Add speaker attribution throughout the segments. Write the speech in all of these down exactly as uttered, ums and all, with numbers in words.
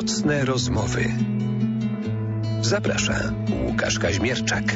Speaker 1: Nocne rozmowy. Zaprasza Łukasz Kaźmierczak.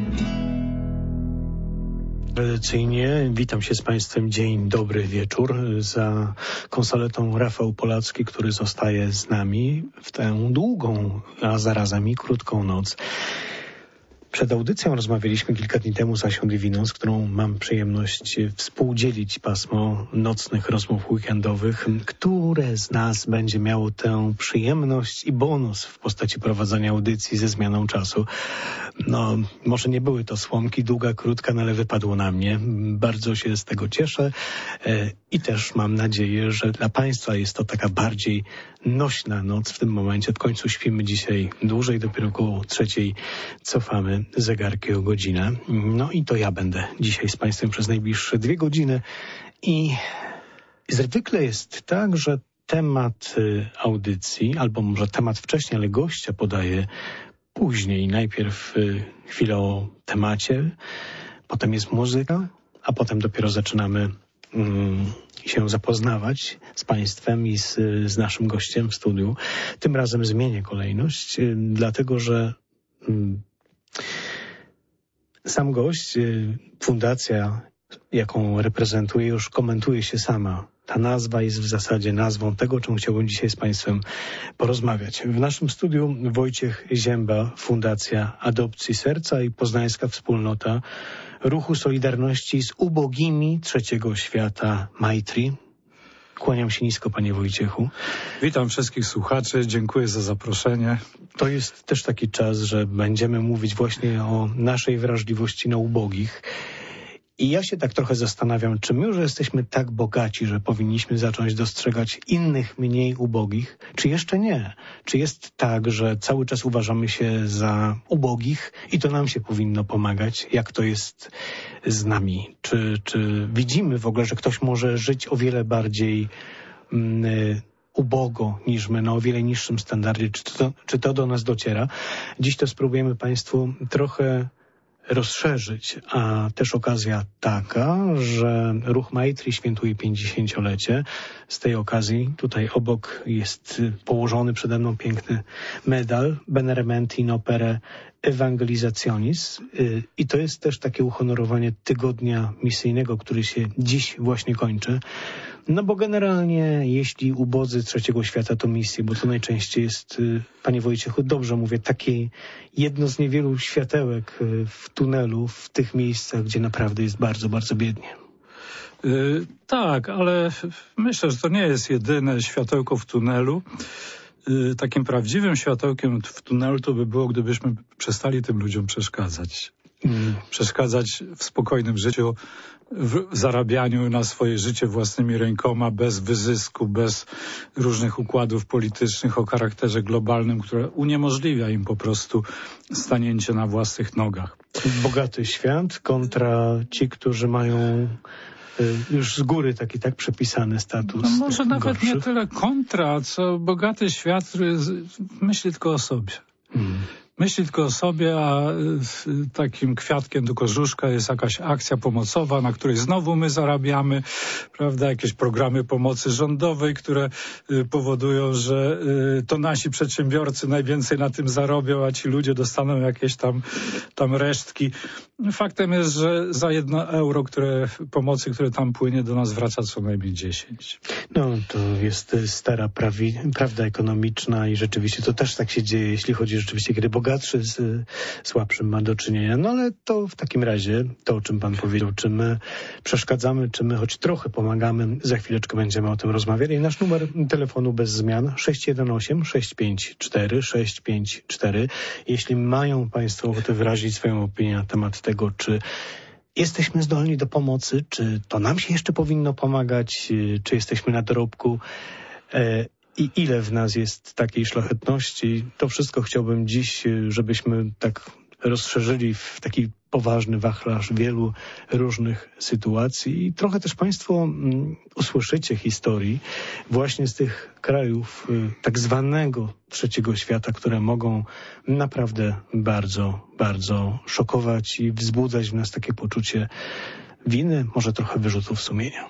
Speaker 2: Tradycyjnie witam się z Państwem. Dzień dobry, wieczór. Za konsoletą Rafał Polacki, który zostaje z nami w tę długą, a zarazem i krótką noc. Przed audycją rozmawialiśmy kilka dni temu z Asią Dywiną, z którą mam przyjemność współdzielić pasmo nocnych rozmów weekendowych. Które z nas będzie miało tę przyjemność i bonus w postaci prowadzenia audycji ze zmianą czasu? No, może nie były to słomki, długa, krótka, no ale wypadło na mnie. Bardzo się z tego cieszę i też mam nadzieję, że dla Państwa jest to taka bardziej nośna noc w tym momencie. W końcu śpimy dzisiaj dłużej, dopiero około trzeciej cofamy zegarki o godzinę. No i to ja będę dzisiaj z Państwem przez najbliższe dwie godziny i zwykle jest tak, że temat audycji, albo może temat wcześniej, ale gościa podaje później. Najpierw chwilę o temacie, potem jest muzyka, a potem dopiero zaczynamy mm, się zapoznawać z Państwem i z, z naszym gościem w studiu. Tym razem zmienię kolejność, dlatego że mm, sam gość, fundacja, jaką reprezentuje, już komentuje się sama. Ta nazwa jest w zasadzie nazwą tego, o czym chciałbym dzisiaj z Państwem porozmawiać. W naszym studiu Wojciech Zięba, Fundacja Adopcji Serca i Poznańska Wspólnota Ruchu Solidarności z Ubogimi Trzeciego Świata Maitri. Kłaniam się nisko, panie Wojciechu.
Speaker 3: Witam wszystkich słuchaczy, dziękuję za zaproszenie.
Speaker 2: To jest też taki czas, że będziemy mówić właśnie o naszej wrażliwości na ubogich. I ja się tak trochę zastanawiam, czy my już jesteśmy tak bogaci, że powinniśmy zacząć dostrzegać innych mniej ubogich, czy jeszcze nie? Czy jest tak, że cały czas uważamy się za ubogich i to nam się powinno pomagać? Jak to jest z nami? Czy, czy widzimy w ogóle, że ktoś może żyć o wiele bardziej mm, ubogo niż my, na o wiele niższym standardzie? Czy to, czy to do nas dociera? Dziś to spróbujemy Państwu trochę rozszerzyć, a też okazja taka, że Ruch Maitri świętuje pięćdziesięciolecie. Z tej okazji tutaj obok jest położony przede mną piękny medal Benemerenti in Opere Evangelizationis i to jest też takie uhonorowanie tygodnia misyjnego, który się dziś właśnie kończy. No bo generalnie, jeśli ubodzy trzeciego świata to misje, bo to najczęściej jest, panie Wojciechu, dobrze mówię, takie jedno z niewielu światełek w tunelu, w tych miejscach, gdzie naprawdę jest bardzo, bardzo biednie.
Speaker 3: Yy, tak, ale myślę, że to nie jest jedyne światełko w tunelu. Yy, takim prawdziwym światełkiem w tunelu to by było, gdybyśmy przestali tym ludziom przeszkadzać. Hmm. Przeszkadzać w spokojnym życiu, w zarabianiu na swoje życie własnymi rękoma, bez wyzysku, bez różnych układów politycznych o charakterze globalnym, które uniemożliwia im po prostu stanięcie na własnych nogach.
Speaker 2: Bogaty świat kontra ci, którzy mają już z góry taki tak przepisany status.
Speaker 3: No może nawet
Speaker 2: gorszych.
Speaker 3: Nie tyle kontra, co bogaty świat, który myśli tylko o sobie. Hmm. Myśli tylko o sobie, a takim kwiatkiem do kożuszka jest jakaś akcja pomocowa, na której znowu my zarabiamy, prawda, jakieś programy pomocy rządowej, które powodują, że to nasi przedsiębiorcy najwięcej na tym zarobią, a ci ludzie dostaną jakieś tam, tam resztki. Faktem jest, że za jedno euro które, pomocy, które tam płynie, do nas wraca co najmniej dziesięć.
Speaker 2: No to jest stara prawi, prawda ekonomiczna i rzeczywiście to też tak się dzieje, jeśli chodzi rzeczywiście, kiedy bogatszy z słabszym ma do czynienia. No ale to w takim razie, to o czym pan powiedział, czy my przeszkadzamy, czy my choć trochę pomagamy, za chwileczkę będziemy o tym rozmawiali. Nasz numer telefonu bez zmian sześć jeden osiem sześć pięć cztery sześć pięć cztery. Jeśli mają Państwo ochotę wyrazić swoją opinię na temat tego, czy jesteśmy zdolni do pomocy, czy to nam się jeszcze powinno pomagać, czy jesteśmy na dorobku i ile w nas jest takiej szlachetności. To wszystko chciałbym dziś, żebyśmy tak rozszerzyli w taki poważny wachlarz wielu różnych sytuacji i trochę też Państwo mm, usłyszycie historii właśnie z tych krajów y, tak zwanego trzeciego świata, które mogą naprawdę bardzo, bardzo szokować i wzbudzać w nas takie poczucie winy, może trochę wyrzutów sumienia.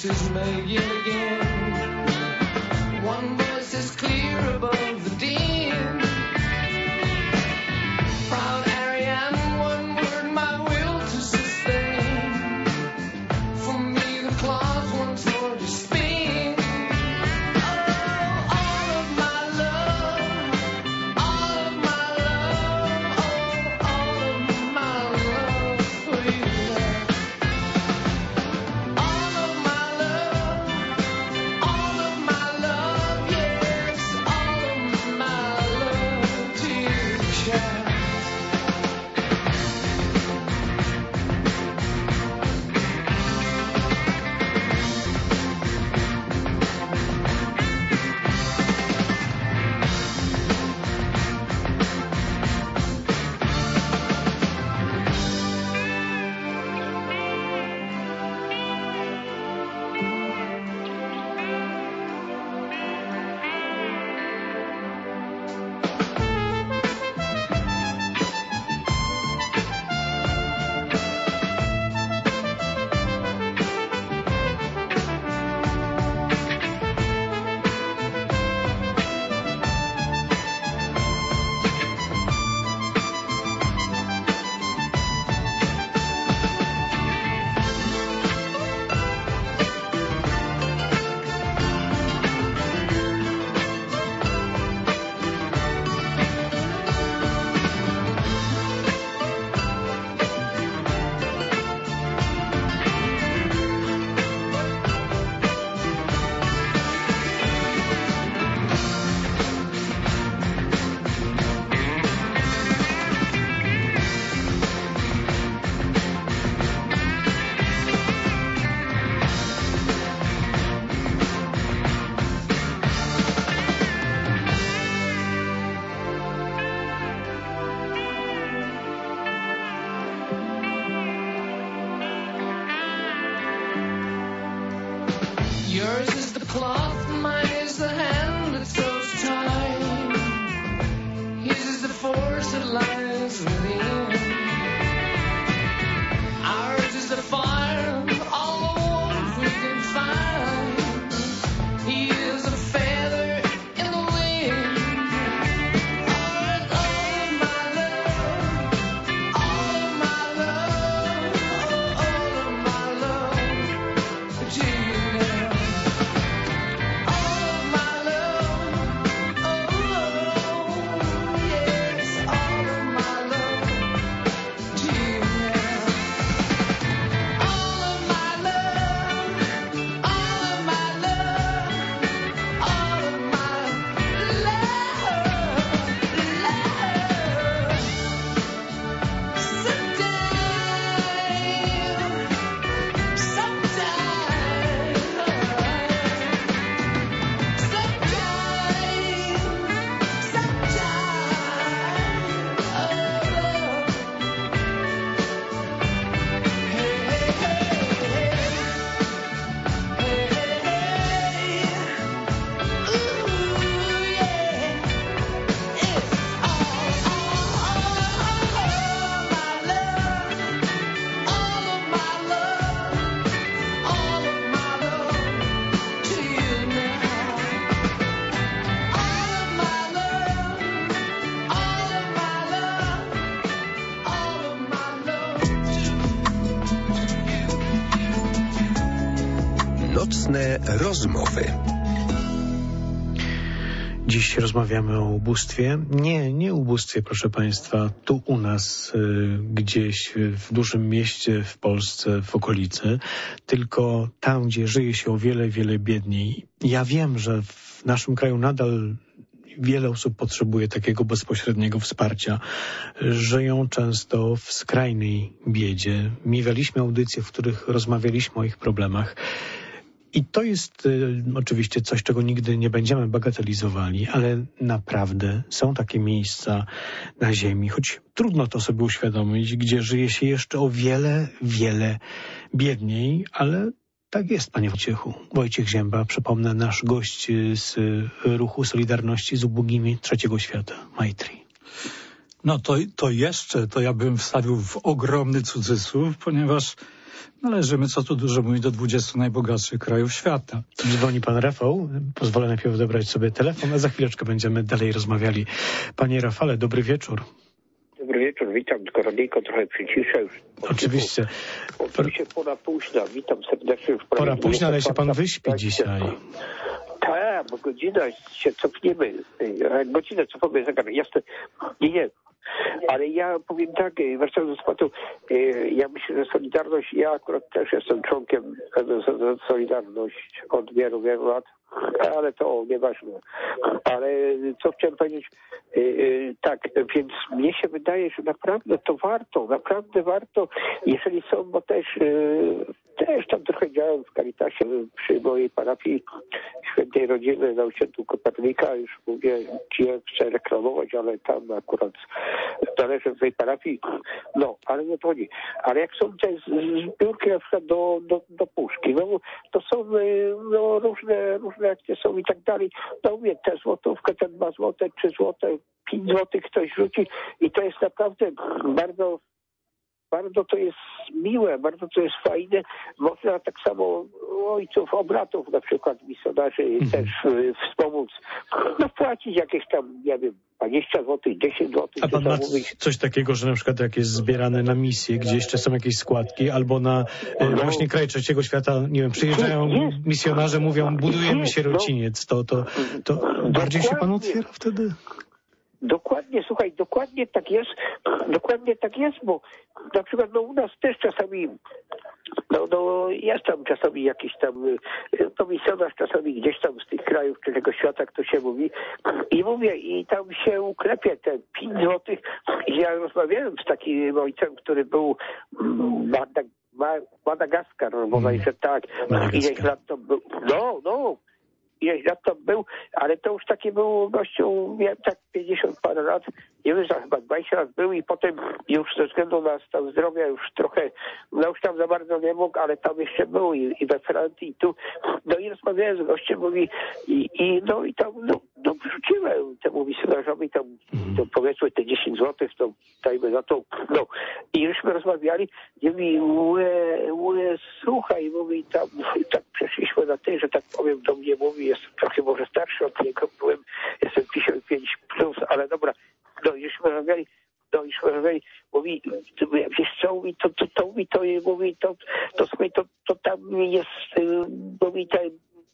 Speaker 4: voices may yet again. One voice is clear above the din. Proud Ariane, one word, my will to sustain. For me the claws once more to spin. Oh, all of my love, all of my love, oh, all of my love for you. All of my love, all of my love, yes, all of my love to you, child. Yours is the cloth, mine is the hand that sews time. His is the force that lies within. Ours is the fire, all the warmth we can find. He is a feather in the wind. All of my love, all of my love, all of my love to you now. All of my love, oh, yes, all of my love to you now. All of my love, all of my love, all of my love, love.
Speaker 1: Nocne rozmowy.
Speaker 2: Dziś rozmawiamy o ubóstwie. Nie, nie ubóstwie, proszę Państwa, tu u nas, y, gdzieś w dużym mieście w Polsce, w okolicy, tylko tam, gdzie żyje się o wiele, wiele biedniej. Ja wiem, że w naszym kraju nadal wiele osób potrzebuje takiego bezpośredniego wsparcia. Żyją często w skrajnej biedzie. Miewaliśmy audycje, w których rozmawialiśmy o ich problemach. I to jest y, oczywiście coś, czego nigdy nie będziemy bagatelizowali, ale naprawdę są takie miejsca na ziemi, choć trudno to sobie uświadomić, gdzie żyje się jeszcze o wiele, wiele biedniej, ale tak jest, panie Wojciechu. Wojciech Zięba, przypomnę, nasz gość z ruchu Solidarności z ubogimi Trzeciego Świata, Maitri.
Speaker 3: No to, to jeszcze, to ja bym wstawił w ogromny cudzysłów, ponieważ Należymy, co tu dużo mówić, do dwudziestu najbogatszych krajów świata.
Speaker 2: Dzwoni pan Rafał. Pozwolę najpierw odebrać sobie telefon, a za chwileczkę będziemy dalej rozmawiali. Panie Rafale, dobry wieczór.
Speaker 5: Dobry wieczór, witam, tylko radyjko trochę przyciszę już.
Speaker 2: Oczywiście.
Speaker 5: Oczywiście pora późna, witam serdecznie. Już
Speaker 2: Pora późna, ale się pan wyśpi dzisiaj.
Speaker 5: Tak, bo godzina się cofniemy. Godzinę cofamy zegar. Jasne. Nie, nie. Ale ja powiem tak, wracając do tematu, ja myślę, że Solidarność, ja akurat też jestem członkiem Solidarność od wielu, wielu lat, ale to nieważne. Ale co chciałem powiedzieć, tak, więc mnie się wydaje, że naprawdę to warto, naprawdę warto, jeżeli są, bo też, też tam trochę działałem w Caritasie przy mojej parafii Świętej Rodziny na osiedlu Kopernika, już mówię, nie chcę reklamować, ale tam akurat należę do tej parafii, no, ale nie to chodzi. Ale jak są te zbiórki na przykład do, do, do puszki, no to są no, różne, różne akcje są i tak dalej. No mówię, te złotówkę, te dwa złote, trzy złote, pięć złotych ktoś rzuci i to jest naprawdę bardzo Bardzo to jest miłe, bardzo to jest fajne. Można tak samo ojców, obratów, na przykład misjonarzy mm-hmm. też y, wspomóc. No wpłacić jakieś tam, nie wiem, dwadzieścia złotych, dziesięć złotych.
Speaker 2: A pan ma coś takiego, że na przykład jak jest zbierane na misję, gdzie jeszcze są jakieś składki, albo na e, no. właśnie kraj trzeciego świata, nie wiem, przyjeżdżają jest. misjonarze, mówią, budujemy jest. sierociniec, to, to, to bardziej się pan otwiera wtedy?
Speaker 5: Dokładnie, słuchaj, dokładnie tak jest, dokładnie tak jest, bo na przykład no u nas też czasami, no, no jest tam czasami jakiś tam, to misjonarz czasami gdzieś tam z tych krajów trzeciego świata, jak to się mówi, i mówię, i tam się uklepie te pięć złotych. I ja rozmawiałem z takim ojcem, który był Madag Madagaskar, bo mm. że tak, ileś lat to był, no, no, ileś lat to był, ale to już takie było gościu, miałem tak pięćdziesiąt parę lat, nie wiem, że chyba dwadzieścia lat był i potem już ze względu na stan zdrowia już trochę, no już tam za bardzo nie mógł, ale tam jeszcze był i, i we Francji i tu, no i rozmawiałem z gościem, mówi i, i no i tam, no, no wrzuciłem temu misjonarzowi tam, to powiedzmy te dziesięć złotych, to dajmy na to, no i żeśmy rozmawiali, i mówi, łe, łe, słuchaj, mówi tam, tak przeszliśmy na tej, że tak powiem, do mnie mówi, jestem trochę może starszy od niego, byłem, jestem pięćdziesiąt pięć plus, ale dobra, no i żeśmy rozmawiali, no i żeśmy rozmawiali, mówi, wiesz co, mówi, to, to, to, mówi, to, mówi, to, to, słuchaj, to, to tam jest, mówi, ten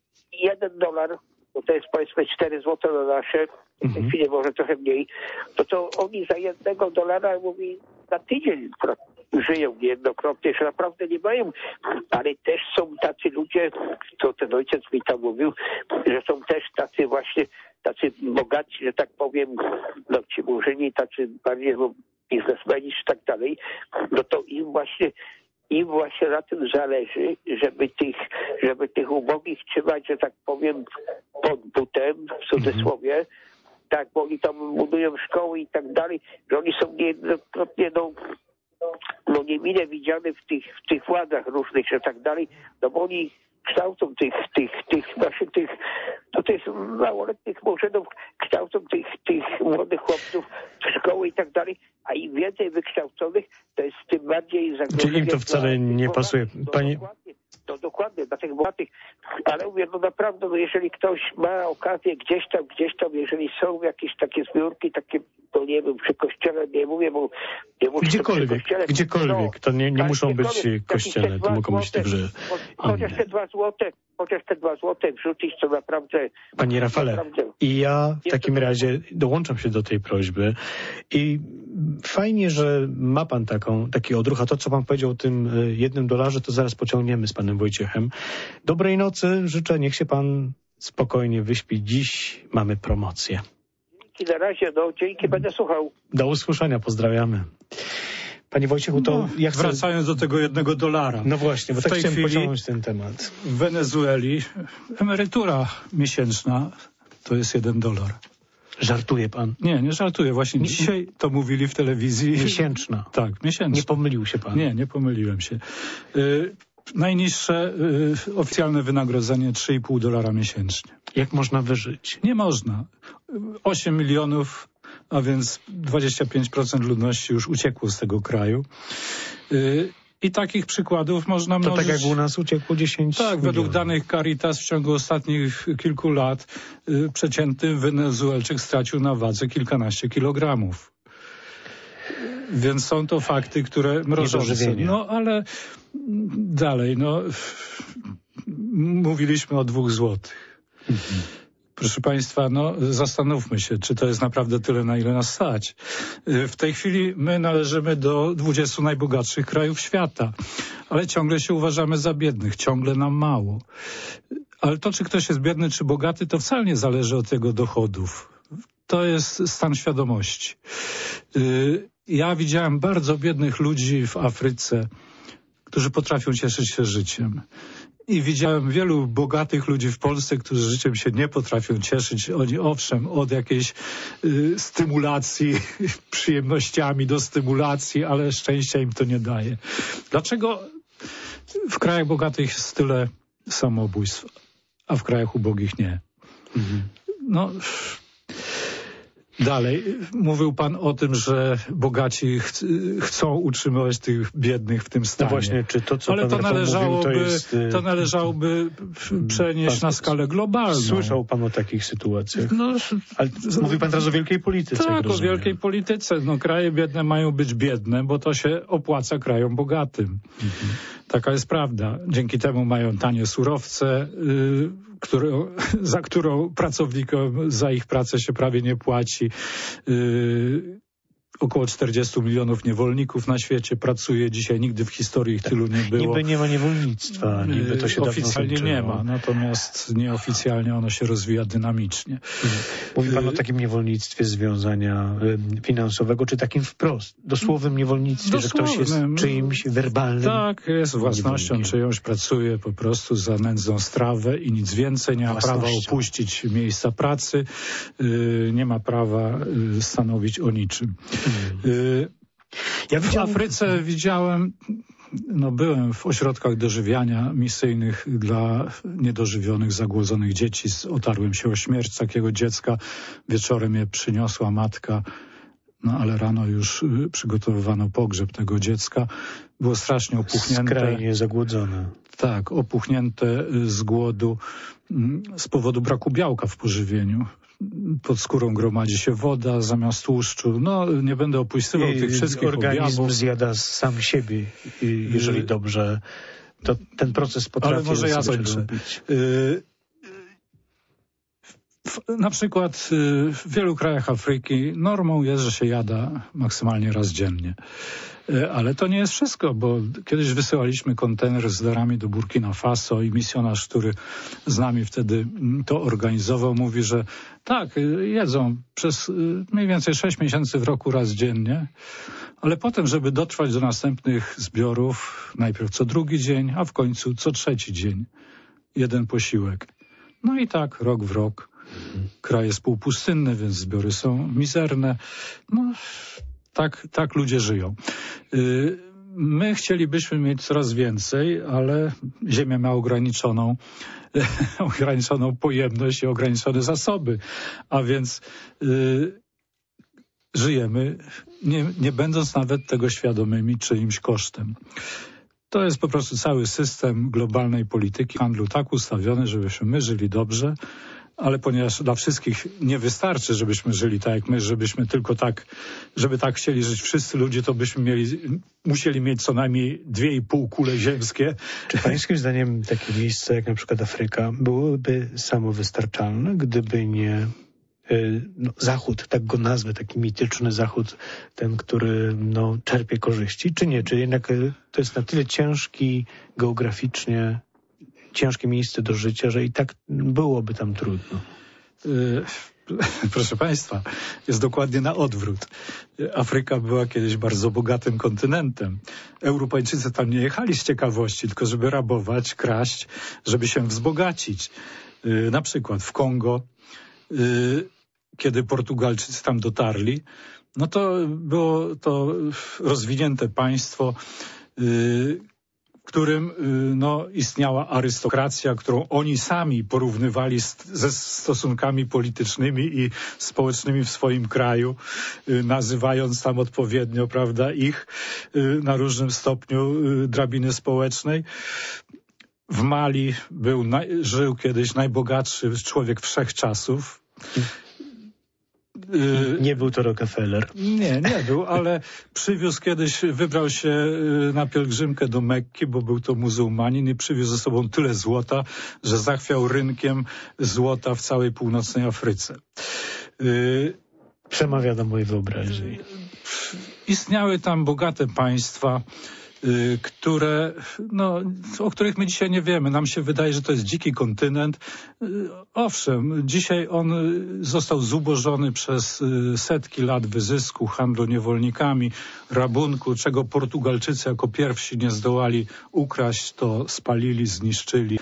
Speaker 5: jeden dolar, bo to jest powiedzmy cztery złote na nasze, w tej chwili może trochę mniej, to to oni za jednego dolara, mówi, na tydzień żyją niejednokrotnie, że naprawdę nie mają, ale też są tacy ludzie, co ten ojciec mi tam mówił, że są też tacy właśnie, tacy bogaci, że tak powiem, no ci murzyni, tacy bardziej no, biznesmeni czy tak dalej, no to im właśnie im właśnie na tym zależy, żeby tych, żeby tych ubogich trzymać, że tak powiem, pod butem, w cudzysłowie, mm. tak, bo oni tam budują szkoły i tak dalej, że oni są niejednokrotnie, no, no niemile widziane w tych, w tych władzach różnych, że tak dalej, no bo oni kształcą tych, tych, tych naszych, tych, no tych małoletnich murzynów, kształcą tych, tych młodych chłopców w szkoły i tak dalej, a im więcej wykształconych, to jest tym bardziej zagrożenie.
Speaker 2: Czyli im to wcale nie pasuje. Panie...
Speaker 5: Dokładnie, to dokładnie, dla tych bogatych, ale mówię, no naprawdę, no jeżeli ktoś ma okazję gdzieś tam, gdzieś tam, jeżeli są jakieś takie zbiórki, takie, no nie wiem, przy kościele, nie mówię, bo nie muszę
Speaker 2: Gdziekolwiek,
Speaker 5: kościele,
Speaker 2: gdziekolwiek,
Speaker 5: no,
Speaker 2: to nie, nie
Speaker 5: tak,
Speaker 2: muszą być kościelne, to mogą być także
Speaker 5: chociaż te dwa złote, chociaż te dwa złote wrzucić, to naprawdę...
Speaker 2: Panie Rafale, naprawdę, i ja w takim to... razie dołączam się do tej prośby i fajnie, że ma pan taką, taki odruch, a to, co pan powiedział o tym jednym dolarze, to zaraz pociągniemy z panem Wojciechem. Dobrej nocy życzę, niech się pan spokojnie wyśpi. Dziś mamy promocję.
Speaker 5: Dzięki, na razie, no dzięki, będę słuchał.
Speaker 2: Do usłyszenia, pozdrawiamy. Panie Wojciechu, to
Speaker 3: no,
Speaker 2: ja chcę...
Speaker 3: Wracając do tego jednego dolara.
Speaker 2: No właśnie, bo
Speaker 3: w
Speaker 2: tak
Speaker 3: tej
Speaker 2: chciałem
Speaker 3: chwili
Speaker 2: pociągnąć ten temat.
Speaker 3: W Wenezueli emerytura miesięczna to jest jeden dolar.
Speaker 2: Żartuje pan?
Speaker 3: Nie, nie żartuję. Właśnie nie, dzisiaj to mówili w telewizji.
Speaker 2: Miesięczna.
Speaker 3: Tak, miesięczna.
Speaker 2: Nie pomylił się pan?
Speaker 3: Nie, nie pomyliłem się. Y, najniższe y, oficjalne wynagrodzenie trzy i pół dolara miesięcznie.
Speaker 2: Jak można wyżyć?
Speaker 3: Nie można. osiem milionów, a więc dwadzieścia pięć procent ludności już uciekło z tego kraju. Y, I takich przykładów można
Speaker 2: To
Speaker 3: mnożyć.
Speaker 2: tak jak u nas uciekło dziesięć
Speaker 3: Tak,
Speaker 2: milionów.
Speaker 3: według danych Caritas w ciągu ostatnich kilku lat y, przeciętny Wenezuelczyk stracił na wadze kilkanaście kilogramów. Więc są to fakty, które mrożą się. No ale dalej, no mówiliśmy o dwóch złotych. Mhm. Proszę Państwa, no zastanówmy się, czy to jest naprawdę tyle, na ile nas stać. W tej chwili my należymy do dwudziestu najbogatszych krajów świata, ale ciągle się uważamy za biednych, ciągle nam mało. Ale to, czy ktoś jest biedny, czy bogaty, to wcale nie zależy od jego dochodów. To jest stan świadomości. Ja widziałem bardzo biednych ludzi w Afryce, którzy potrafią cieszyć się życiem. I widziałem wielu bogatych ludzi w Polsce, którzy życiem się nie potrafią cieszyć. Oni owszem od jakiejś y, stymulacji, przyjemnościami do stymulacji, ale szczęścia im to nie daje. Dlaczego w krajach bogatych jest tyle samobójstw, a w krajach ubogich nie? Mhm. No... Dalej, mówił pan o tym, że bogaci ch chcą utrzymywać tych biednych w tym stanie.
Speaker 2: No właśnie, czy to, co
Speaker 3: Ale
Speaker 2: pan
Speaker 3: to
Speaker 2: Rafał
Speaker 3: należałoby,
Speaker 2: mówił, to jest...
Speaker 3: to należałoby przenieść pan, na skalę globalną.
Speaker 2: Słyszał pan o takich sytuacjach?
Speaker 3: No,
Speaker 2: ale mówi pan teraz o wielkiej polityce.
Speaker 3: Tak, o wielkiej polityce. No, kraje biedne mają być biedne, bo to się opłaca krajom bogatym. Mhm. Taka jest prawda. Dzięki temu mają tanie surowce, yy, Którą, za którą pracownikom za ich pracę się prawie nie płaci. Yy, około czterdziestu milionów niewolników na świecie pracuje dzisiaj. Nigdy w historii ich tylu nie było.
Speaker 2: Niby nie ma niewolnictwa. Niby to się
Speaker 3: oficjalnie nie ma, natomiast nieoficjalnie ono się rozwija dynamicznie.
Speaker 2: Mówi pan o takim niewolnictwie związania finansowego, czy takim wprost, dosłownym niewolnictwie, dosłownym, że ktoś jest czyimś werbalnym.
Speaker 3: Tak, jest własnością czyjąś, pracuje po prostu za nędzną strawę i nic więcej. Nie ma prawa opuścić miejsca pracy, yy, nie ma prawa yy, stanowić o niczym. Yy, ja w Afryce widziałem, no byłem w ośrodkach dożywiania misyjnych dla niedożywionych, zagłodzonych dzieci. Otarłem się o śmierć takiego dziecka. Wieczorem je przyniosła matka, no ale rano już y, przygotowywano pogrzeb tego dziecka. Było strasznie opuchnięte.
Speaker 2: Skrajnie zagłodzone.
Speaker 3: Tak, opuchnięte z głodu z powodu braku białka w pożywieniu. Pod skórą gromadzi się woda zamiast tłuszczu. No, nie będę opisywał tych wszystkich
Speaker 2: organizm
Speaker 3: objawów.
Speaker 2: zjada sam siebie, jeżeli dobrze, to ten proces potrafi.
Speaker 3: Ale może ja kończę. Na przykład w wielu krajach Afryki normą jest, że się jada maksymalnie raz dziennie. Ale to nie jest wszystko, bo kiedyś wysyłaliśmy kontener z darami do Burkina Faso i misjonarz, który z nami wtedy to organizował, mówi, że tak, jedzą przez mniej więcej sześć miesięcy w roku raz dziennie, ale potem, żeby dotrwać do następnych zbiorów, najpierw co drugi dzień, a w końcu co trzeci dzień. Jeden posiłek. No i tak rok w rok. Kraj jest półpustynny, więc zbiory są mizerne. No, tak, tak ludzie żyją. My chcielibyśmy mieć coraz więcej, ale Ziemia ma ograniczoną, ograniczoną pojemność i ograniczone zasoby, a więc y, żyjemy, nie, nie będąc nawet tego świadomymi czyimś kosztem. To jest po prostu cały system globalnej polityki handlu tak ustawiony, żebyśmy my żyli dobrze, ale ponieważ dla wszystkich nie wystarczy, żebyśmy żyli tak jak my, żebyśmy tylko tak, żeby tak chcieli żyć wszyscy ludzie, to byśmy mieli, musieli mieć co najmniej dwie i pół kule ziemskie.
Speaker 2: Czy pańskim zdaniem takie miejsce jak na przykład Afryka byłyby samowystarczalne, gdyby nie no, Zachód, tak go nazwę, taki mityczny Zachód, ten, który no, czerpie korzyści, czy nie? Czy jednak to jest na tyle ciężki geograficznie, ciężkie miejsce do życia, że i tak byłoby tam trudno?
Speaker 3: Yy, proszę Państwa, jest dokładnie na odwrót. Afryka była kiedyś bardzo bogatym kontynentem. Europejczycy tam nie jechali z ciekawości, tylko żeby rabować, kraść, żeby się wzbogacić. Yy, na przykład w Kongo, yy, kiedy Portugalczycy tam dotarli, no to było to rozwinięte państwo, yy, którym no, istniała arystokracja, którą oni sami porównywali z, ze stosunkami politycznymi i społecznymi w swoim kraju, nazywając tam odpowiednio, prawda, ich na różnym stopniu drabiny społecznej. W Mali był, żył kiedyś najbogatszy człowiek wszechczasów.
Speaker 2: Nie był to Rockefeller.
Speaker 3: Nie, nie był, ale przywiózł kiedyś, wybrał się na pielgrzymkę do Mekki, bo był to muzułmanin i przywiózł ze sobą tyle złota, że zachwiał rynkiem złota w całej północnej Afryce.
Speaker 2: Przemawia do mojej wyobraźni.
Speaker 3: Istniały tam bogate państwa, które, no, o których my dzisiaj nie wiemy. Nam się wydaje, że to jest dziki kontynent. Owszem, dzisiaj on został zubożony przez setki lat wyzysku, handlu niewolnikami, rabunku, czego Portugalczycy jako pierwsi nie zdołali ukraść, to spalili, zniszczyli.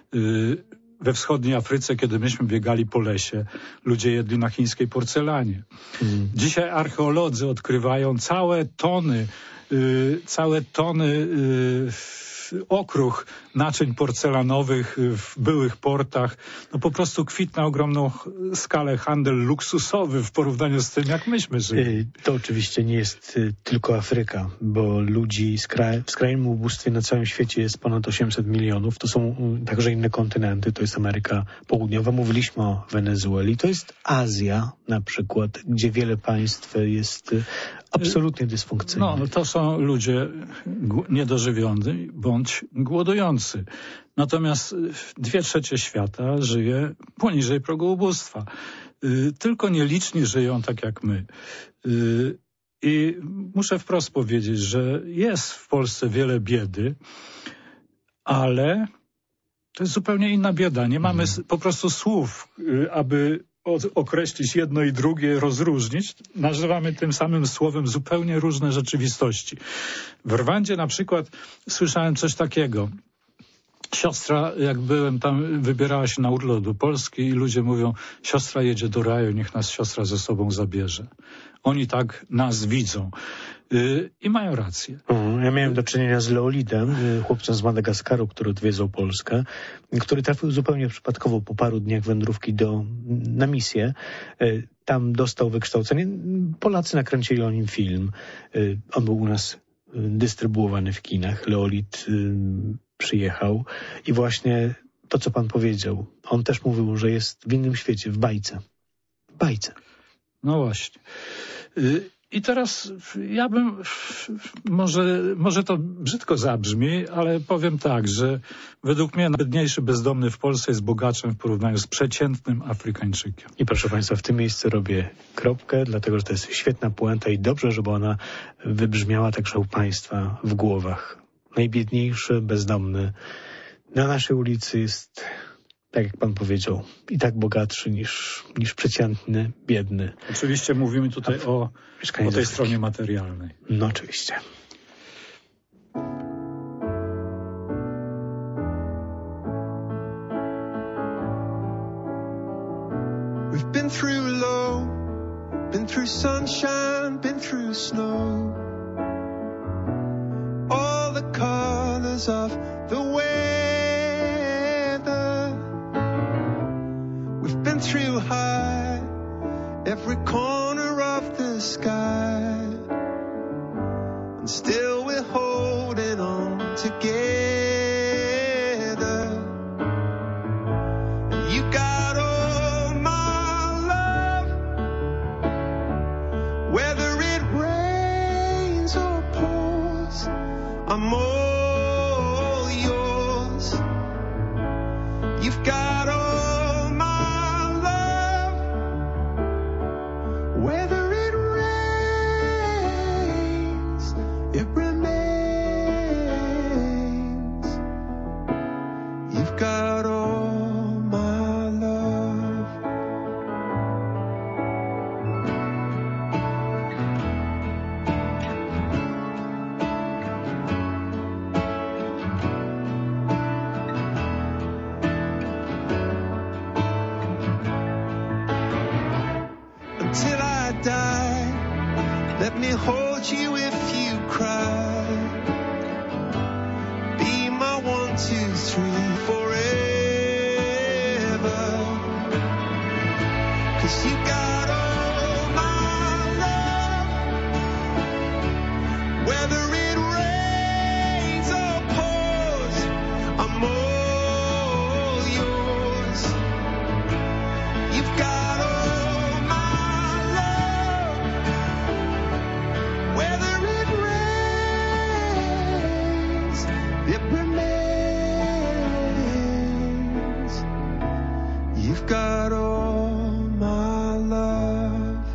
Speaker 3: We wschodniej Afryce, kiedy myśmy biegali po lesie, ludzie jedli na chińskiej porcelanie. Mm. Dzisiaj archeolodzy odkrywają całe tony Y, całe tony y, okruch naczyń porcelanowych w byłych portach. No po prostu kwitna ogromną skalę handel luksusowy w porównaniu z tym, jak myśmy żyli.
Speaker 2: To oczywiście nie jest tylko Afryka, bo ludzi skra- w skrajnym ubóstwie na całym świecie jest ponad osiemset milionów. To są także inne kontynenty, to jest Ameryka Południowa. Mówiliśmy o Wenezueli. To jest Azja na przykład, gdzie wiele państw jest absolutnie dysfunkcyjnych.
Speaker 3: No, to są ludzie niedożywiony bądź głodujący. Natomiast dwie trzecie świata żyje poniżej progu ubóstwa. Y, tylko nieliczni żyją tak jak my. Y, I muszę wprost powiedzieć, że jest w Polsce wiele biedy, ale to jest zupełnie inna bieda. Nie mamy hmm. po prostu słów, y, aby określić jedno i drugie, rozróżnić. Nazywamy tym samym słowem zupełnie różne rzeczywistości. W Rwandzie na przykład słyszałem coś takiego. Siostra, jak byłem tam, wybierała się na urlop do Polski i ludzie mówią, siostra jedzie do raju, niech nas siostra ze sobą zabierze. Oni tak nas widzą. Yy, I mają rację.
Speaker 2: Mhm. Ja miałem do czynienia z Leolidem, chłopcem z Madagaskaru, który odwiedzał Polskę, który trafił zupełnie przypadkowo po paru dniach wędrówki do, na misję. Yy, tam dostał wykształcenie. Polacy nakręcili o nim film. Yy, on był u nas dystrybuowany w kinach. Leolid yy, przyjechał i właśnie to, co pan powiedział. On też mówił, że jest w innym świecie, w bajce. W bajce.
Speaker 3: No właśnie. Yy. I teraz ja bym, może, może to brzydko zabrzmi, ale powiem tak, że według mnie najbiedniejszy bezdomny w Polsce jest bogaczem w porównaniu z przeciętnym Afrykańczykiem.
Speaker 2: I proszę państwa, w tym miejscu robię kropkę, dlatego że to jest świetna puenta i dobrze, żeby ona wybrzmiała także u państwa w głowach. Najbiedniejszy bezdomny na naszej ulicy jest, tak jak pan powiedział, i tak bogatszy niż, niż przeciętny, biedny.
Speaker 3: Oczywiście mówimy tutaj o, o tej stronie materialnej.
Speaker 2: No oczywiście.
Speaker 6: We've been through low, been through sunshine, been through snow. All the colors of the weather. We've been through high, every corner of the sky. And still we're holding on together. And you got all my love, whether it rains or pours, I'm all yours. You've got all my love, whether it rains, it remains. You've got all my love. Until I die, let me hold you if you cry. Be You've got all my love.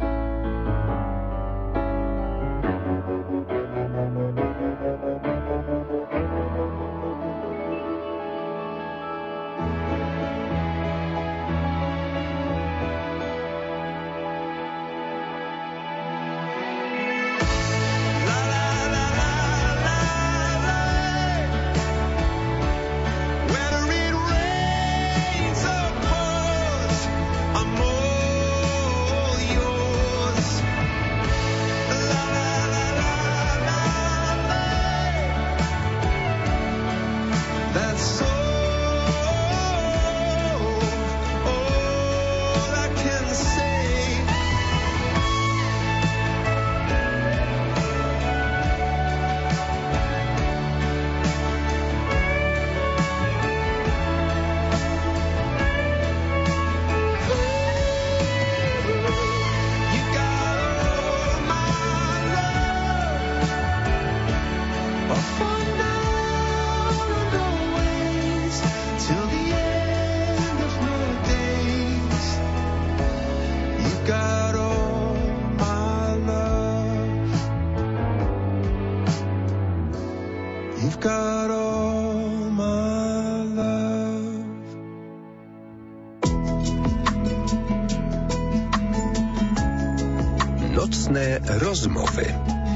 Speaker 6: You've got all my love.
Speaker 1: Nocne rozmowy.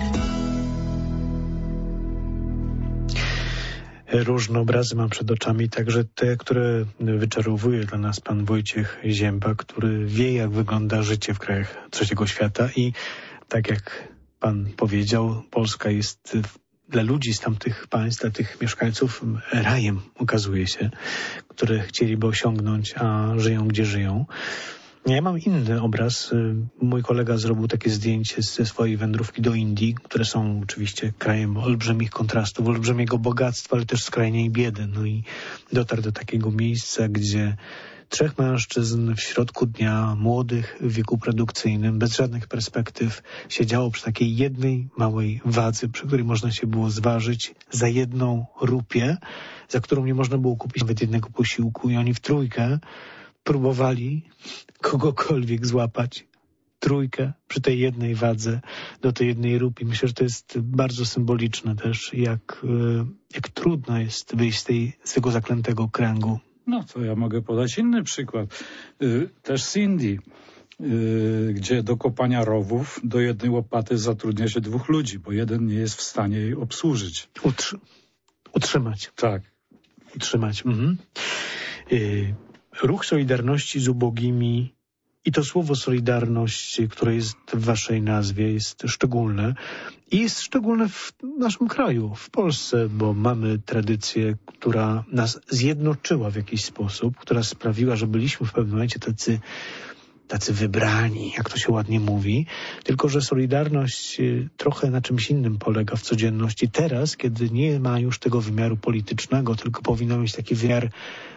Speaker 2: Różne obrazy mam przed oczami, także te, które wyczarowuje dla nas pan Wojciech Zięba, który wie, jak wygląda życie w krajach trzeciego świata i tak jak pan powiedział, Polska jest dla ludzi z tamtych państw, dla tych mieszkańców rajem, okazuje się, które chcieliby osiągnąć, a żyją gdzie żyją. Ja mam inny obraz. Mój kolega zrobił takie zdjęcie ze swojej wędrówki do Indii, które są oczywiście krajem olbrzymich kontrastów, olbrzymiego bogactwa, ale też skrajnej biedy. No i dotarł do takiego miejsca, gdzie trzech mężczyzn w środku dnia, młodych w wieku produkcyjnym, bez żadnych perspektyw, siedziało przy takiej jednej małej wadze, przy której można się było zważyć za jedną rupię, za którą nie można było kupić nawet jednego posiłku. I oni w trójkę próbowali kogokolwiek złapać, trójkę przy tej jednej wadze do tej jednej rupii. Myślę, że to jest bardzo symboliczne też, jak, jak trudno jest wyjść z, tej, z tego zaklętego kręgu.
Speaker 3: No to ja mogę podać inny przykład. Też z Indii, gdzie do kopania rowów do jednej łopaty zatrudnia się dwóch ludzi, bo jeden nie jest w stanie jej obsłużyć.
Speaker 2: Utrzy- utrzymać.
Speaker 3: Tak.
Speaker 2: Utrzymać. Mhm. Y- Ruch Solidarności z ubogimi i to słowo Solidarność, które jest w waszej nazwie, jest szczególne i jest szczególne w naszym kraju, w Polsce, bo mamy tradycję, która nas zjednoczyła w jakiś sposób, która sprawiła, że byliśmy w pewnym momencie tacy, tacy wybrani, jak to się ładnie mówi, tylko że Solidarność trochę na czymś innym polega w codzienności. Teraz, kiedy nie ma już tego wymiaru politycznego, tylko powinno mieć taki wymiar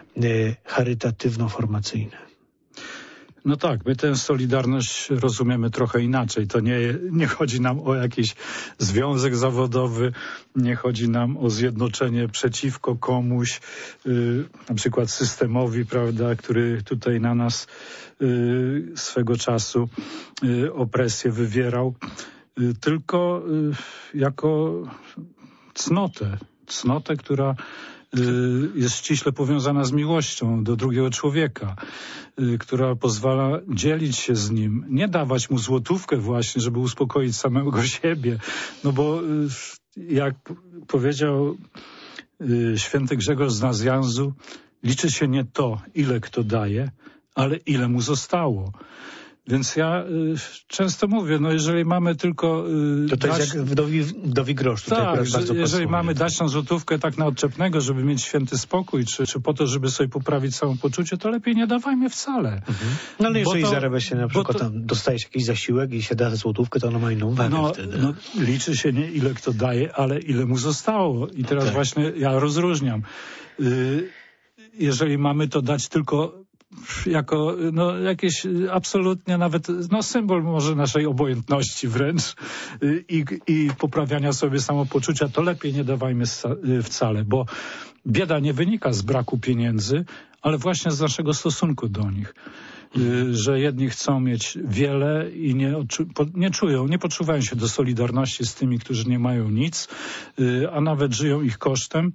Speaker 2: charytatywno-formacyjny.
Speaker 3: No tak, my tę Solidarność rozumiemy trochę inaczej. To nie, nie chodzi nam o jakiś związek zawodowy, nie chodzi nam o zjednoczenie przeciwko komuś, yy, na przykład systemowi, prawda, który tutaj na nas yy, swego czasu yy, opresję wywierał, yy, tylko yy, jako cnotę, cnotę, która jest ściśle powiązana z miłością do drugiego człowieka, która pozwala dzielić się z nim, nie dawać mu złotówkę właśnie, żeby uspokoić samego siebie. No bo jak powiedział święty Grzegorz z Nazjanzu, liczy się nie to, ile kto daje, ale ile mu zostało. Więc ja y, często mówię, no jeżeli mamy tylko... Y,
Speaker 2: to to
Speaker 3: dać...
Speaker 2: jest jak wdowi, wdowi grosz. Tutaj
Speaker 3: tak,
Speaker 2: bardzo
Speaker 3: jeżeli
Speaker 2: pasuje.
Speaker 3: mamy dać na złotówkę tak na odczepnego, żeby mieć święty spokój, czy, czy po to, żeby sobie poprawić samopoczucie, to lepiej nie dawajmy wcale. Mhm.
Speaker 2: No ale jeżeli
Speaker 3: to,
Speaker 2: zarabia się na przykład, to, tam dostajesz jakiś zasiłek i się da złotówkę, to ono ma inną wagę
Speaker 3: no,
Speaker 2: wtedy.
Speaker 3: No, liczy się nie ile kto daje, ale ile mu zostało. I teraz
Speaker 2: tak.
Speaker 3: właśnie ja rozróżniam. Y, jeżeli mamy to dać tylko jako no, jakiś absolutnie nawet no, symbol może naszej obojętności wręcz i, i poprawiania sobie samopoczucia, to lepiej nie dawajmy wcale, bo bieda nie wynika z braku pieniędzy, ale właśnie z naszego stosunku do nich. Hmm. Że jedni chcą mieć wiele i nie, nie czują, nie poczuwają się do solidarności z tymi, którzy nie mają nic, a nawet żyją ich kosztem.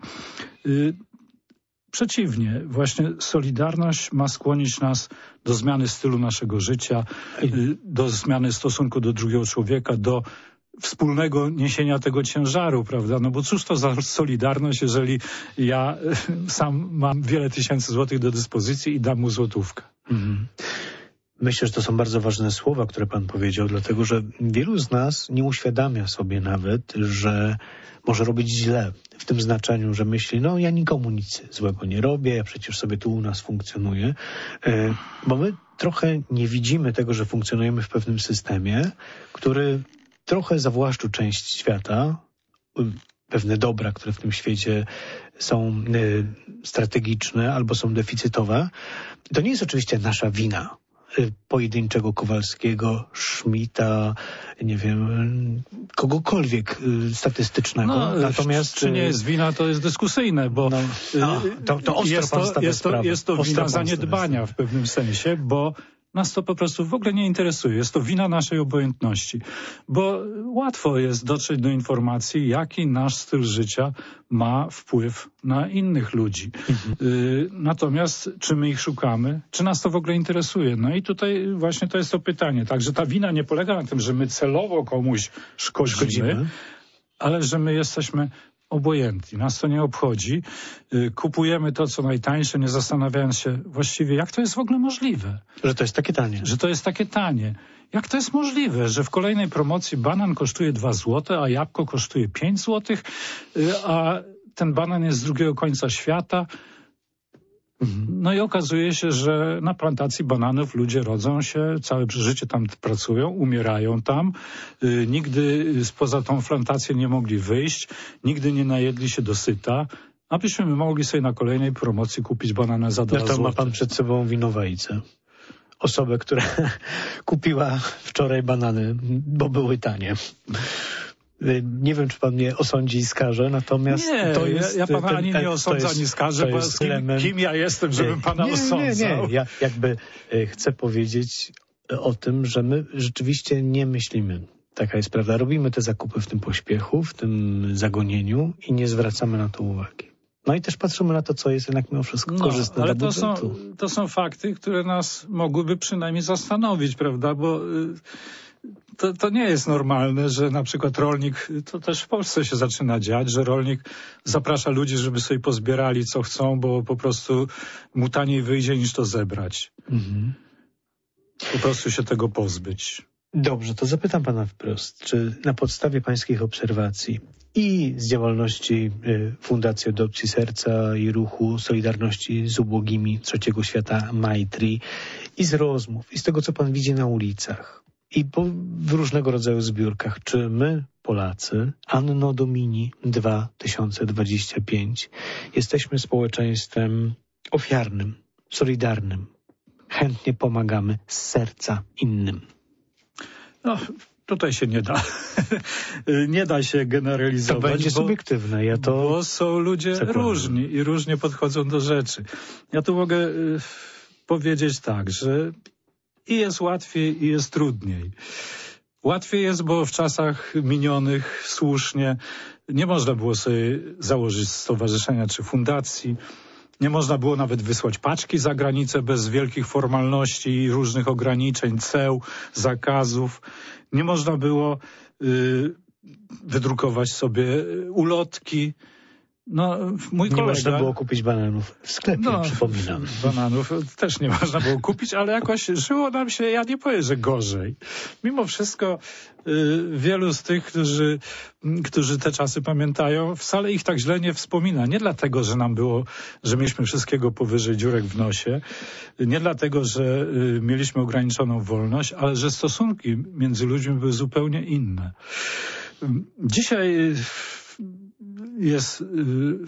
Speaker 3: Przeciwnie, właśnie solidarność ma skłonić nas do zmiany stylu naszego życia, do zmiany stosunku do drugiego człowieka, do wspólnego niesienia tego ciężaru, prawda? No bo cóż to za solidarność, jeżeli ja sam mam wiele tysięcy złotych do dyspozycji i dam mu złotówkę. Mhm.
Speaker 2: Myślę, że to są bardzo ważne słowa, które pan powiedział, dlatego że wielu z nas nie uświadamia sobie nawet, że może robić źle, w tym znaczeniu, że myśli, no ja nikomu nic złego nie robię, ja przecież sobie tu u nas funkcjonuję, bo my trochę nie widzimy tego, że funkcjonujemy w pewnym systemie, który trochę zawłaszczył część świata, pewne dobra, które w tym świecie są strategiczne albo są deficytowe. To nie jest oczywiście nasza wina, pojedynczego Kowalskiego, Schmidta, nie wiem, kogokolwiek statystycznego.
Speaker 3: No, Natomiast czy nie jest wina, to jest dyskusyjne, bo no, no,
Speaker 2: to, to ostro
Speaker 3: jest, to, jest, to, jest to wina zaniedbania w pewnym sensie, bo nas to po prostu w ogóle nie interesuje. Jest to wina naszej obojętności, bo łatwo jest dotrzeć do informacji, jaki nasz styl życia ma wpływ na innych ludzi. Mhm. Y, natomiast czy my ich szukamy? Czy nas to w ogóle interesuje? No i tutaj właśnie to jest to pytanie. Także ta wina nie polega na tym, że my celowo komuś szkodzimy, szkodzimy. ale że my jesteśmy obojętni. Nas to nie obchodzi. Y, kupujemy to, co najtańsze, nie zastanawiając się właściwie, jak to jest w ogóle możliwe.
Speaker 2: Że to jest takie tanie.
Speaker 3: Że to jest takie tanie. Jak to jest możliwe, że w kolejnej promocji banan kosztuje dwa złote, a jabłko kosztuje pięć złotych, y, a ten banan jest z drugiego końca świata. No i okazuje się, że na plantacji bananów ludzie rodzą się, całe życie tam pracują, umierają tam, y, nigdy spoza tą plantację nie mogli wyjść, nigdy nie najedli się dosyta, abyśmy mogli sobie na kolejnej promocji kupić banana za dwa
Speaker 2: złote. No to ma pan przed sobą winowajcę. Osobę, która kupiła wczoraj banany, bo były tanie. Nie wiem, czy pan mnie osądzi i skaże, natomiast
Speaker 3: nie,
Speaker 2: to jest...
Speaker 3: ja, ja pana ten, ani nie osądzę, ani skażę, bo kim, element... kim ja jestem, żebym pana
Speaker 2: nie,
Speaker 3: osądzał.
Speaker 2: Nie, nie, ja jakby chcę powiedzieć o tym, że my rzeczywiście nie myślimy. Taka jest prawda. Robimy te zakupy w tym pośpiechu, w tym zagonieniu i nie zwracamy na to uwagi. No i też patrzymy na to, co jest jednak mimo wszystko no, korzystne
Speaker 3: ale
Speaker 2: dla
Speaker 3: to są,
Speaker 2: budżetu.
Speaker 3: to są fakty, które nas mogłyby przynajmniej zastanowić, prawda, bo... To, to nie jest normalne, że na przykład rolnik, to też w Polsce się zaczyna dziać, że rolnik zaprasza ludzi, żeby sobie pozbierali co chcą, bo po prostu mu taniej wyjdzie niż to zebrać. Mhm. Po prostu się tego pozbyć.
Speaker 2: Dobrze, to zapytam pana wprost, czy na podstawie pańskich obserwacji i z działalności y, Fundacji Adopcji Serca i Ruchu Solidarności z Ubogimi Trzeciego Świata Maitri i z rozmów i z tego, co pan widzi na ulicach, i po, w różnego rodzaju zbiórkach, czy my, Polacy, Anno Domini dwa tysiące dwadzieścia pięć, jesteśmy społeczeństwem ofiarnym, solidarnym, chętnie pomagamy z serca innym?
Speaker 3: No, tutaj się nie da. nie da się generalizować.
Speaker 2: To będzie
Speaker 3: bo,
Speaker 2: subiektywne. Ja to
Speaker 3: bo są ludzie
Speaker 2: zakładam.
Speaker 3: różni i różnie podchodzą do rzeczy. Ja tu mogę y, powiedzieć tak, że i jest łatwiej, i jest trudniej. Łatwiej jest, bo w czasach minionych słusznie nie można było sobie założyć stowarzyszenia czy fundacji. Nie można było nawet wysłać paczki za granicę bez wielkich formalności i różnych ograniczeń, ceł, zakazów. Nie można było y, wydrukować sobie ulotki. No, mój
Speaker 2: nie
Speaker 3: kolega...
Speaker 2: można było kupić bananów w sklepie, no, przypominam.
Speaker 3: Bananów też nie można było kupić, ale jakoś żyło nam się, ja nie powiem, że gorzej. Mimo wszystko y, wielu z tych, którzy, którzy te czasy pamiętają, wcale ich tak źle nie wspomina. Nie dlatego, że nam było, że mieliśmy wszystkiego powyżej dziurek w nosie, nie dlatego, że y, mieliśmy ograniczoną wolność, ale że stosunki między ludźmi były zupełnie inne. Dzisiaj... jest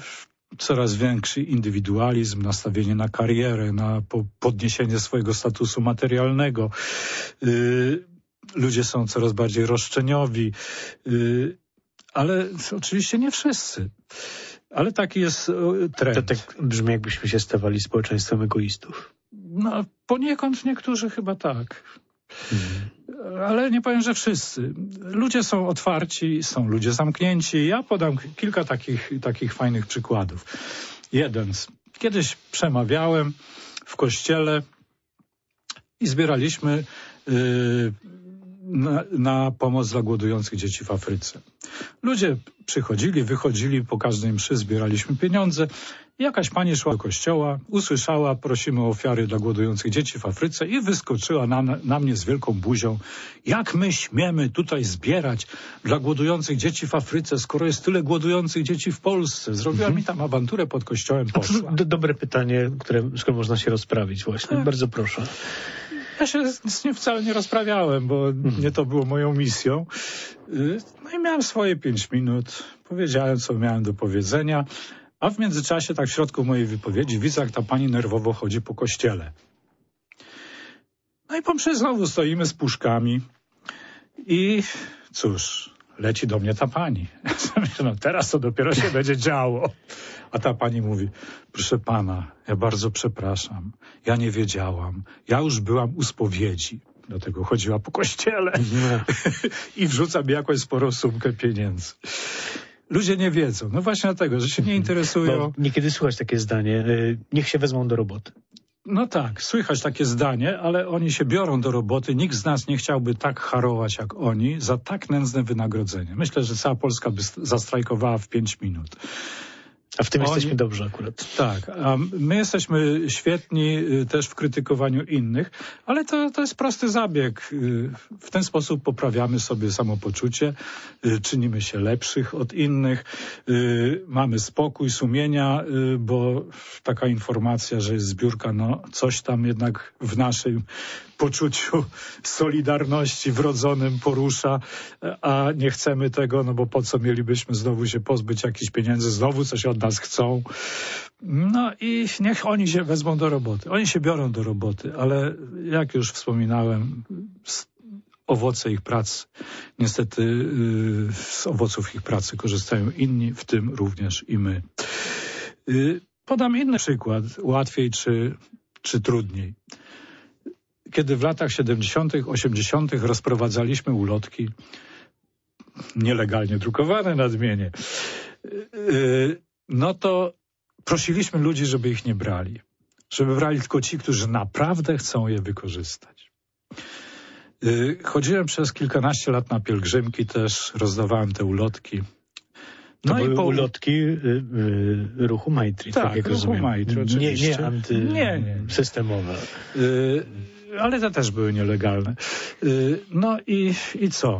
Speaker 3: coraz większy indywidualizm, nastawienie na karierę, na po podniesienie swojego statusu materialnego. Yy, ludzie są coraz bardziej roszczeniowi, yy, ale oczywiście nie wszyscy. Ale taki jest yy, trend.
Speaker 2: To tak brzmi, jakbyśmy się stawali społeczeństwem egoistów.
Speaker 3: No, poniekąd niektórzy chyba tak. Hmm. Ale nie powiem, że wszyscy. Ludzie są otwarci, są ludzie zamknięci. Ja podam kilka takich, takich fajnych przykładów. Jeden. Kiedyś przemawiałem w kościele i zbieraliśmy yy, na, na pomoc dla głodujących dzieci w Afryce. Ludzie przychodzili, wychodzili, po każdej mszy zbieraliśmy pieniądze. Jakaś pani szła do kościoła, usłyszała, prosimy o ofiary dla głodujących dzieci w Afryce i wyskoczyła na, na mnie z wielką buzią. Jak my śmiemy tutaj zbierać dla głodujących dzieci w Afryce, skoro jest tyle głodujących dzieci w Polsce? Zrobiła mhm. mi tam awanturę pod kościołem, poszła.
Speaker 2: Do, dobre pytanie, które, z którym można się rozprawić właśnie. Tak. Bardzo proszę.
Speaker 3: Ja się z nim wcale nie rozprawiałem, bo mhm. nie to było moją misją. No i miałem swoje pięć minut. Powiedziałem, co miałem do powiedzenia. A w międzyczasie, tak w środku mojej wypowiedzi, widzę, jak ta pani nerwowo chodzi po kościele. No i po mszy znowu stoimy z puszkami i cóż, leci do mnie ta pani. No teraz to dopiero się będzie działo. A ta pani mówi, proszę pana, ja bardzo przepraszam, ja nie wiedziałam, ja już byłam u spowiedzi. Dlatego chodziła po kościele i wrzuca mi jakąś sporą sumkę pieniędzy. Ludzie nie wiedzą. No właśnie dlatego, że się nie interesują.
Speaker 2: Bo niekiedy słychać takie zdanie, y, niech się wezmą do roboty.
Speaker 3: No tak, słychać takie zdanie, ale oni się biorą do roboty. Nikt z nas nie chciałby tak harować jak oni za tak nędzne wynagrodzenie. Myślę, że cała Polska by zastrajkowała w pięć minut.
Speaker 2: A w tym
Speaker 3: Oni...
Speaker 2: jesteśmy dobrze akurat.
Speaker 3: Tak, a my jesteśmy świetni y, też w krytykowaniu innych, ale to, to jest prosty zabieg. Y, w ten sposób poprawiamy sobie samopoczucie, y, czynimy się lepszych od innych, y, mamy spokój sumienia, y, bo taka informacja, że jest zbiórka, no coś tam jednak w naszym poczuciu solidarności wrodzonym porusza, a nie chcemy tego, no bo po co mielibyśmy znowu się pozbyć jakichś pieniędzy, znowu coś od nas chcą. No i niech oni się wezmą do roboty. Oni się biorą do roboty, ale jak już wspominałem, owoce ich pracy, niestety yy, z owoców ich pracy korzystają inni, w tym również i my. Yy, podam inny przykład, łatwiej czy, czy trudniej. Kiedy w latach siedemdziesiątych, osiemdziesiątych rozprowadzaliśmy ulotki, nielegalnie drukowane nadmienię, yy, no to prosiliśmy ludzi, żeby ich nie brali. Żeby brali tylko ci, którzy naprawdę chcą je wykorzystać. Yy, chodziłem przez kilkanaście lat na pielgrzymki też, rozdawałem te ulotki.
Speaker 2: To no były i po... ulotki y, y, ruchu Maitri, tak,
Speaker 3: tak jak
Speaker 2: ruchu
Speaker 3: rozumiem. Maitri, oczywiście.
Speaker 2: Nie, nie antysystemowe.
Speaker 3: Nie, nie. Yy, ale te też były nielegalne. Yy, no i, i co?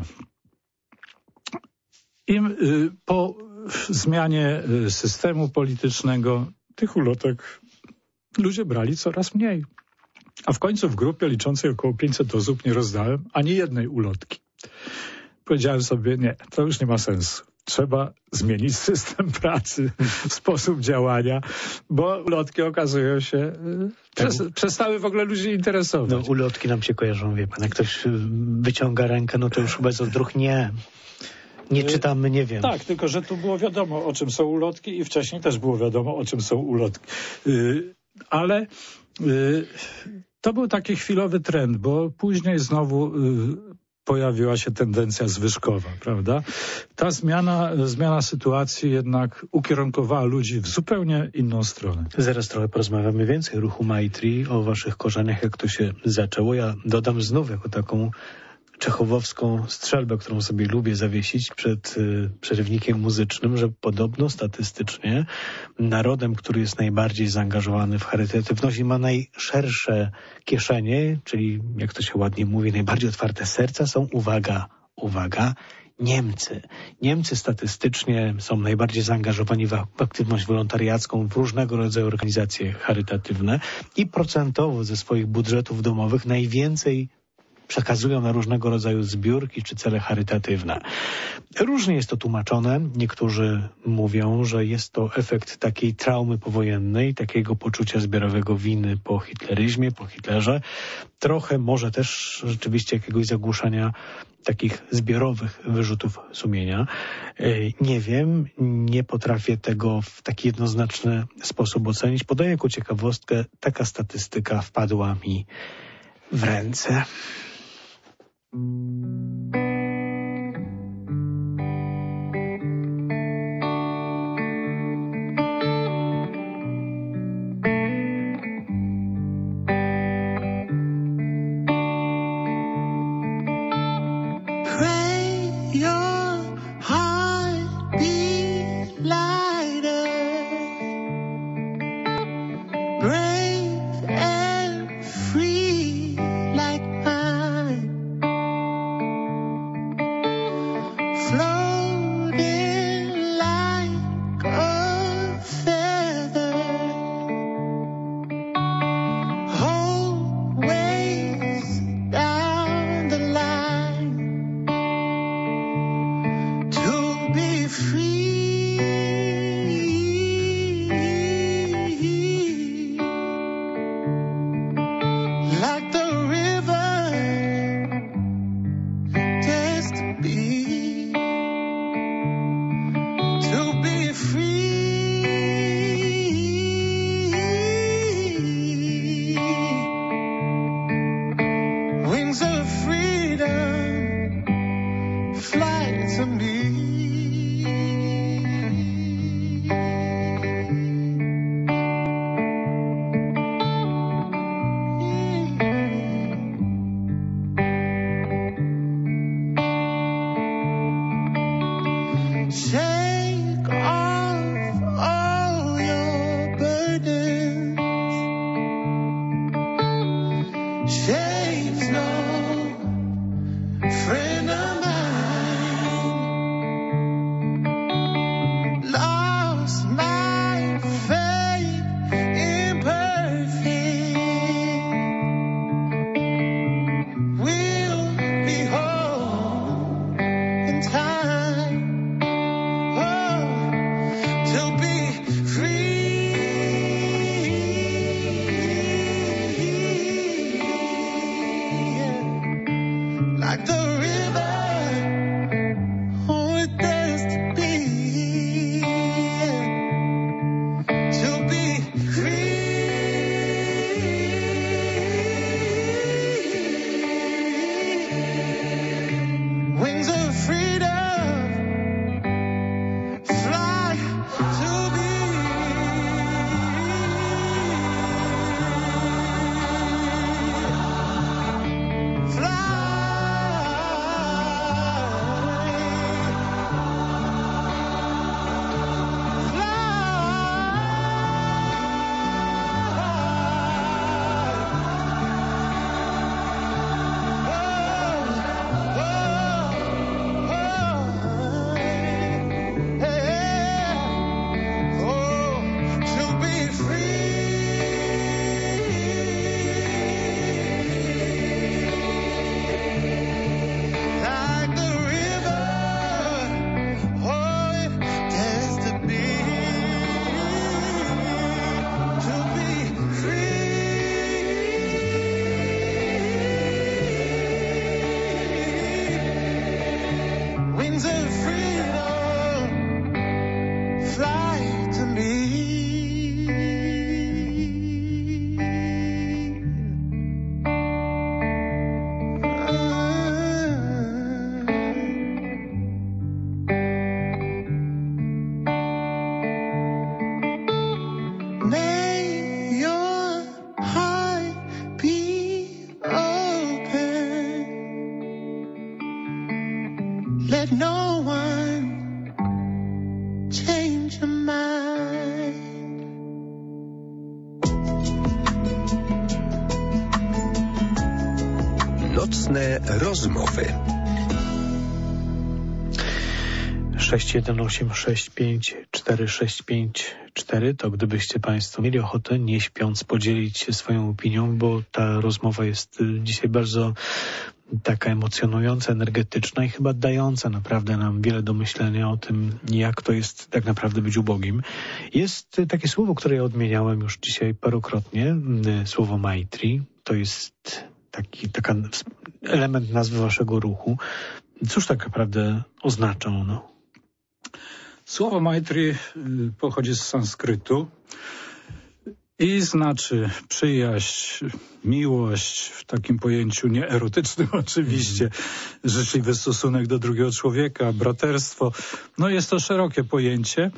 Speaker 3: I yy, po zmianie systemu politycznego tych ulotek ludzie brali coraz mniej. A w końcu w grupie liczącej około pięćset osób nie rozdałem ani jednej ulotki. Powiedziałem sobie, nie, to już nie ma sensu. Trzeba zmienić system pracy, sposób działania, bo ulotki okazują się, przez, tak. przestały w ogóle ludzi interesować.
Speaker 2: No ulotki nam się kojarzą, wie pan, jak ktoś wyciąga rękę, no to już bez odruch nie. Nie czytamy, nie wiem.
Speaker 3: Tak, tylko że tu było wiadomo, o czym są ulotki i wcześniej też było wiadomo, o czym są ulotki. Yy, ale yy, to był taki chwilowy trend, bo później znowu yy, pojawiła się tendencja zwyżkowa, prawda? Ta zmiana, zmiana sytuacji jednak ukierunkowała ludzi w zupełnie inną stronę.
Speaker 2: Zaraz trochę porozmawiamy więcej o ruchu Maitri, o waszych korzeniach, jak to się zaczęło. Ja dodam znów jako taką czechowowską strzelbę, którą sobie lubię zawiesić przed y, przerywnikiem muzycznym, że podobno statystycznie narodem, który jest najbardziej zaangażowany w charytatywność i ma najszersze kieszenie, czyli jak to się ładnie mówi, najbardziej otwarte serca, są, uwaga, uwaga, Niemcy. Niemcy statystycznie są najbardziej zaangażowani w aktywność wolontariacką, w różnego rodzaju organizacje charytatywne i procentowo ze swoich budżetów domowych najwięcej przekazują na różnego rodzaju zbiórki czy cele charytatywne. Różnie jest to tłumaczone. Niektórzy mówią, że jest to efekt takiej traumy powojennej, takiego poczucia zbiorowego winy po hitleryzmie, po Hitlerze. Trochę może też rzeczywiście jakiegoś zagłuszania takich zbiorowych wyrzutów sumienia. Nie wiem, nie potrafię tego w taki jednoznaczny sposób ocenić. Podaję jako ciekawostkę, taka statystyka wpadła mi w ręce.
Speaker 6: Let no one change your mind.
Speaker 1: Nocne rozmowy.
Speaker 2: sześć jeden osiem sześć pięć cztery sześć pięć cztery to gdybyście Państwo mieli ochotę, nie śpiąc, podzielić się swoją opinią, bo ta rozmowa jest dzisiaj bardzo taka emocjonująca, energetyczna i chyba dająca naprawdę nam wiele do myślenia o tym, jak to jest tak naprawdę być ubogim. Jest takie słowo, które ja odmieniałem już dzisiaj parokrotnie, słowo Maitri. To jest taki taka element nazwy waszego ruchu. Cóż tak naprawdę oznacza ono?
Speaker 3: Słowo Maitri pochodzi z sanskrytu i znaczy przyjaźń, miłość w takim pojęciu nieerotycznym oczywiście, mm. życzliwy stosunek do drugiego człowieka, braterstwo. No jest to szerokie pojęcie.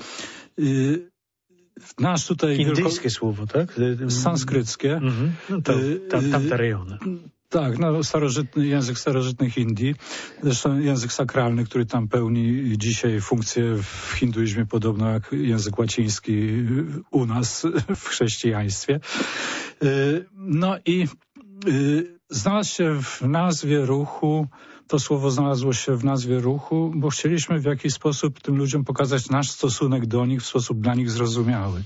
Speaker 3: Nasz tutaj
Speaker 2: indyjskie
Speaker 3: wielko...
Speaker 2: słowo, tak?
Speaker 3: Sanskryckie.
Speaker 2: Mm-hmm. No to, tam, tamte rejony.
Speaker 3: Tak, no, starożytny język starożytnych Indii, zresztą język sakralny, który tam pełni dzisiaj funkcję w hinduizmie podobno jak język łaciński u nas w chrześcijaństwie. No i znalazł się w nazwie ruchu, to słowo znalazło się w nazwie ruchu, bo chcieliśmy w jakiś sposób tym ludziom pokazać nasz stosunek do nich w sposób dla nich zrozumiały.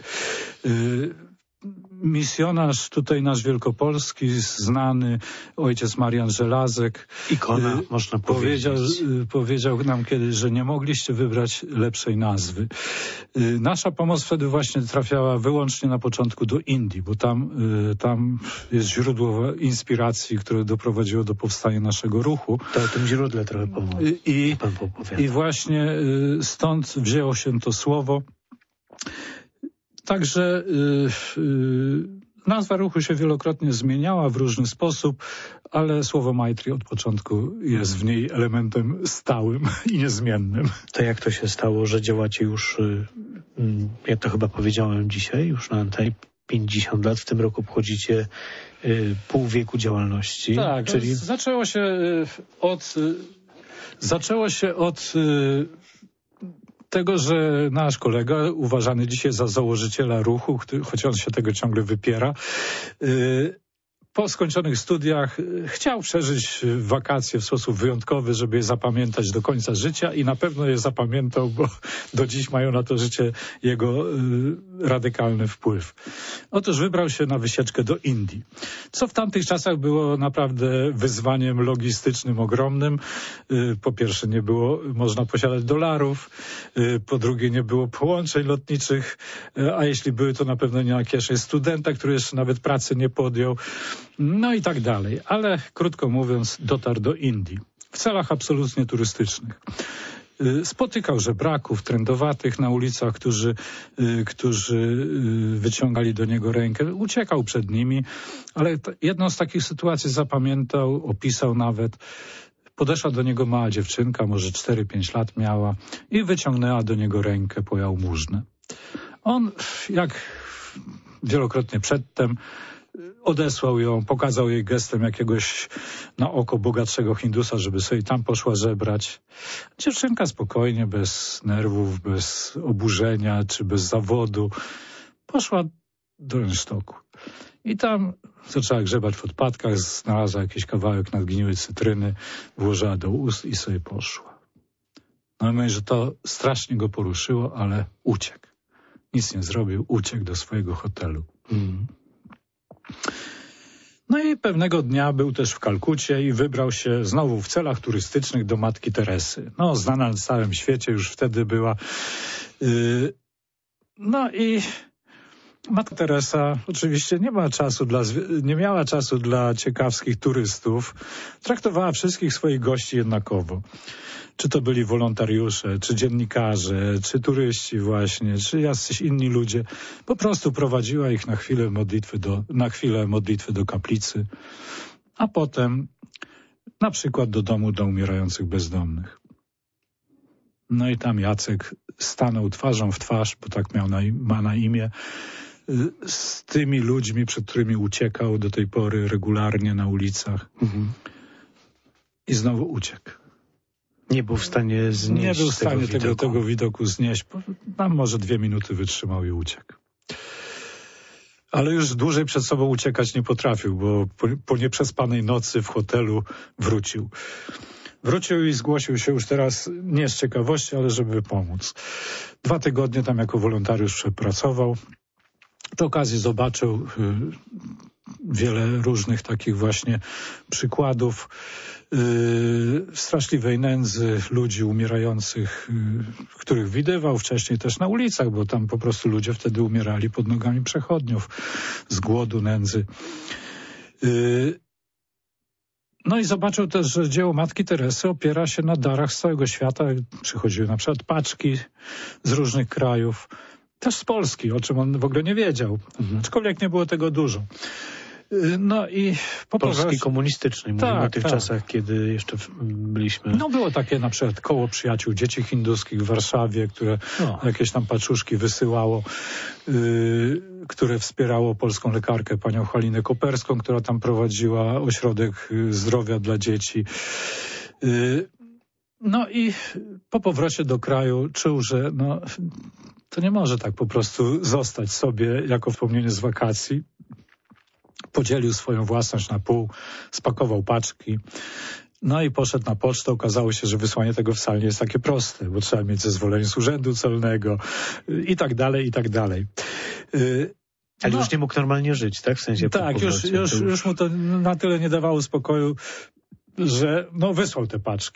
Speaker 3: Misjonarz tutaj nasz wielkopolski, znany ojciec Marian Żelazek,
Speaker 2: ikona, y, można
Speaker 3: powiedział, y, powiedział nam kiedyś, że nie mogliście wybrać lepszej nazwy. Y, nasza pomoc wtedy właśnie trafiała wyłącznie na początku do Indii, bo tam, y, tam jest źródło inspiracji, które doprowadziło do powstania naszego ruchu.
Speaker 2: To o tym źródle trochę pomogło.
Speaker 3: Y, i, I właśnie y, stąd wzięło się to słowo. Także y, y, nazwa ruchu się wielokrotnie zmieniała w różny sposób, ale słowo Maitri od początku jest w niej elementem stałym i niezmiennym.
Speaker 2: To jak to się stało, że działacie już, y, y, ja to chyba powiedziałem dzisiaj, już na antenie pięćdziesiąt lat, w tym roku obchodzicie y, pół wieku działalności.
Speaker 3: Tak,
Speaker 2: czyli
Speaker 3: zaczęło się y, od... Y, zaczęło się od... Y, tego, że nasz kolega, uważany dzisiaj za założyciela ruchu, który, choć on się tego ciągle wypiera, yy, po skończonych studiach chciał przeżyć wakacje w sposób wyjątkowy, żeby je zapamiętać do końca życia i na pewno je zapamiętał, bo do dziś mają na to życie jego y, radykalny wpływ. Otóż wybrał się na wycieczkę do Indii, co w tamtych czasach było naprawdę wyzwaniem logistycznym ogromnym. Y, po pierwsze nie było można posiadać dolarów, y, po drugie nie było połączeń lotniczych, y, a jeśli były, to na pewno nie na kieszeń studenta, który jeszcze nawet pracy nie podjął. No i tak dalej, ale krótko mówiąc dotarł do Indii w celach absolutnie turystycznych. Spotykał żebraków, trędowatych na ulicach, którzy, którzy wyciągali do niego rękę. Uciekał przed nimi, ale jedną z takich sytuacji zapamiętał, opisał nawet. Podeszła do niego mała dziewczynka, może cztery pięć lat miała i wyciągnęła do niego rękę po jałmużnę. On, jak wielokrotnie przedtem, odesłał ją, pokazał jej gestem jakiegoś na oko bogatszego Hindusa, żeby sobie tam poszła żebrać. Dziewczynka spokojnie, bez nerwów, bez oburzenia czy bez zawodu poszła do rynsztoku. I tam zaczęła grzebać w odpadkach, znalazła jakiś kawałek nadgniłej cytryny, włożyła do ust i sobie poszła. No i mówię, że to strasznie go poruszyło, ale uciekł. Nic nie zrobił, uciekł do swojego hotelu. Mm. No i pewnego dnia był też w Kalkucie i wybrał się znowu w celach turystycznych do Matki Teresy. No, znana na całym świecie już wtedy była. Yy, no i Matka Teresa oczywiście nie ma czasu dla, nie miała czasu dla ciekawskich turystów. Traktowała wszystkich swoich gości jednakowo. Czy to byli wolontariusze, czy dziennikarze, czy turyści właśnie, czy jacyś inni ludzie. Po prostu prowadziła ich na chwilę modlitwy do, na chwilę modlitwy do kaplicy, a potem na przykład do domu dla umierających bezdomnych. No i tam Jacek stanął twarzą w twarz, bo tak miał na, ma na imię, z tymi ludźmi, przed którymi uciekał do tej pory regularnie na ulicach. Mhm. I znowu uciekł.
Speaker 2: Nie był w stanie znieść
Speaker 3: Nie był w stanie
Speaker 2: tego,
Speaker 3: tego, tego widoku znieść. Tam może dwie minuty wytrzymał i uciekł. Ale już dłużej przed sobą uciekać nie potrafił, bo po, po nieprzespanej nocy w hotelu wrócił. Wrócił i zgłosił się już teraz nie z ciekawości, ale żeby pomóc. Dwa tygodnie tam jako wolontariusz przepracował. Przy okazji zobaczył wiele różnych takich właśnie przykładów yy, straszliwej nędzy ludzi umierających, yy, których widywał wcześniej też na ulicach, bo tam po prostu ludzie wtedy umierali pod nogami przechodniów z głodu, nędzy. Yy, No i zobaczył też, że dzieło Matki Teresy opiera się na darach z całego świata. Przychodziły na przykład paczki z różnych krajów, też z Polski, o czym on w ogóle nie wiedział, mhm. aczkolwiek nie było tego dużo. No i po
Speaker 2: Polski
Speaker 3: powrocie...
Speaker 2: komunistycznej, mówimy
Speaker 3: tak,
Speaker 2: o tych
Speaker 3: tak.
Speaker 2: czasach, kiedy jeszcze byliśmy...
Speaker 3: No było takie na przykład koło przyjaciół dzieci hinduskich w Warszawie, które no. jakieś tam paczuszki wysyłało, yy, które wspierało polską lekarkę, panią Halinę Koperską, która tam prowadziła ośrodek zdrowia dla dzieci. Yy, no i po powrocie do kraju czuł, że no, to nie może tak po prostu zostać sobie jako wspomnienie z wakacji. Podzielił swoją własność na pół, spakował paczki, no i poszedł na pocztę. Okazało się, że wysłanie tego wcale nie jest takie proste, bo trzeba mieć zezwolenie z urzędu celnego i tak dalej, i tak dalej.
Speaker 2: Ale
Speaker 3: no,
Speaker 2: już nie mógł normalnie żyć, tak? W sensie
Speaker 3: tak, już, już, już... już mu to na tyle nie dawało spokoju, że no wysłał te paczki.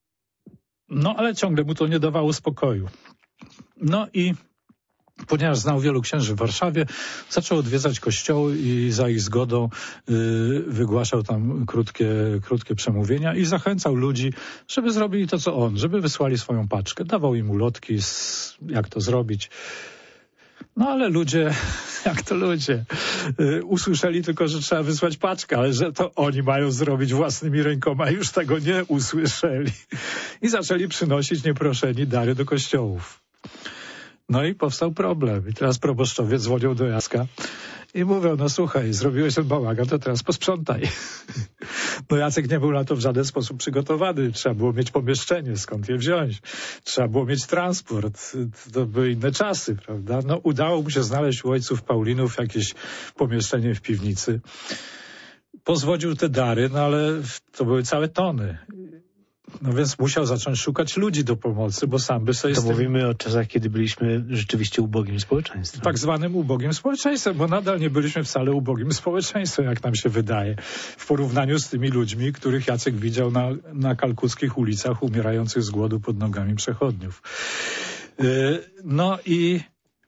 Speaker 3: No ale ciągle mu to nie dawało spokoju. No i ponieważ znał wielu księży w Warszawie, zaczął odwiedzać kościoły i za ich zgodą y, wygłaszał tam krótkie, krótkie przemówienia i zachęcał ludzi, żeby zrobili to, co on, żeby wysłali swoją paczkę. Dawał im ulotki, z, jak to zrobić. No ale ludzie, jak to ludzie, y, usłyszeli tylko, że trzeba wysłać paczkę, ale że to oni mają zrobić własnymi rękoma, już tego nie usłyszeli. I zaczęli przynosić nieproszeni dary do kościołów. No i powstał problem. I teraz proboszczowie dzwonią do Jacka i mówią, no słuchaj, zrobiłeś ten bałagan, to teraz posprzątaj. No Jacek nie był na to w żaden sposób przygotowany. Trzeba było mieć pomieszczenie, skąd je wziąć. Trzeba było mieć transport. To były inne czasy, prawda? No udało mu się znaleźć u ojców Paulinów jakieś pomieszczenie w piwnicy. Pozwodził te dary, no ale to były całe tony. No więc musiał zacząć szukać ludzi do pomocy, bo sam by sobie...
Speaker 2: To
Speaker 3: z tym...
Speaker 2: mówimy o czasach, kiedy byliśmy rzeczywiście ubogim społeczeństwem.
Speaker 3: Tak zwanym ubogim społeczeństwem, bo nadal nie byliśmy wcale ubogim społeczeństwem, jak nam się wydaje, w porównaniu z tymi ludźmi, których Jacek widział na, na kalkuckich ulicach, umierających z głodu pod nogami przechodniów. Yy, no i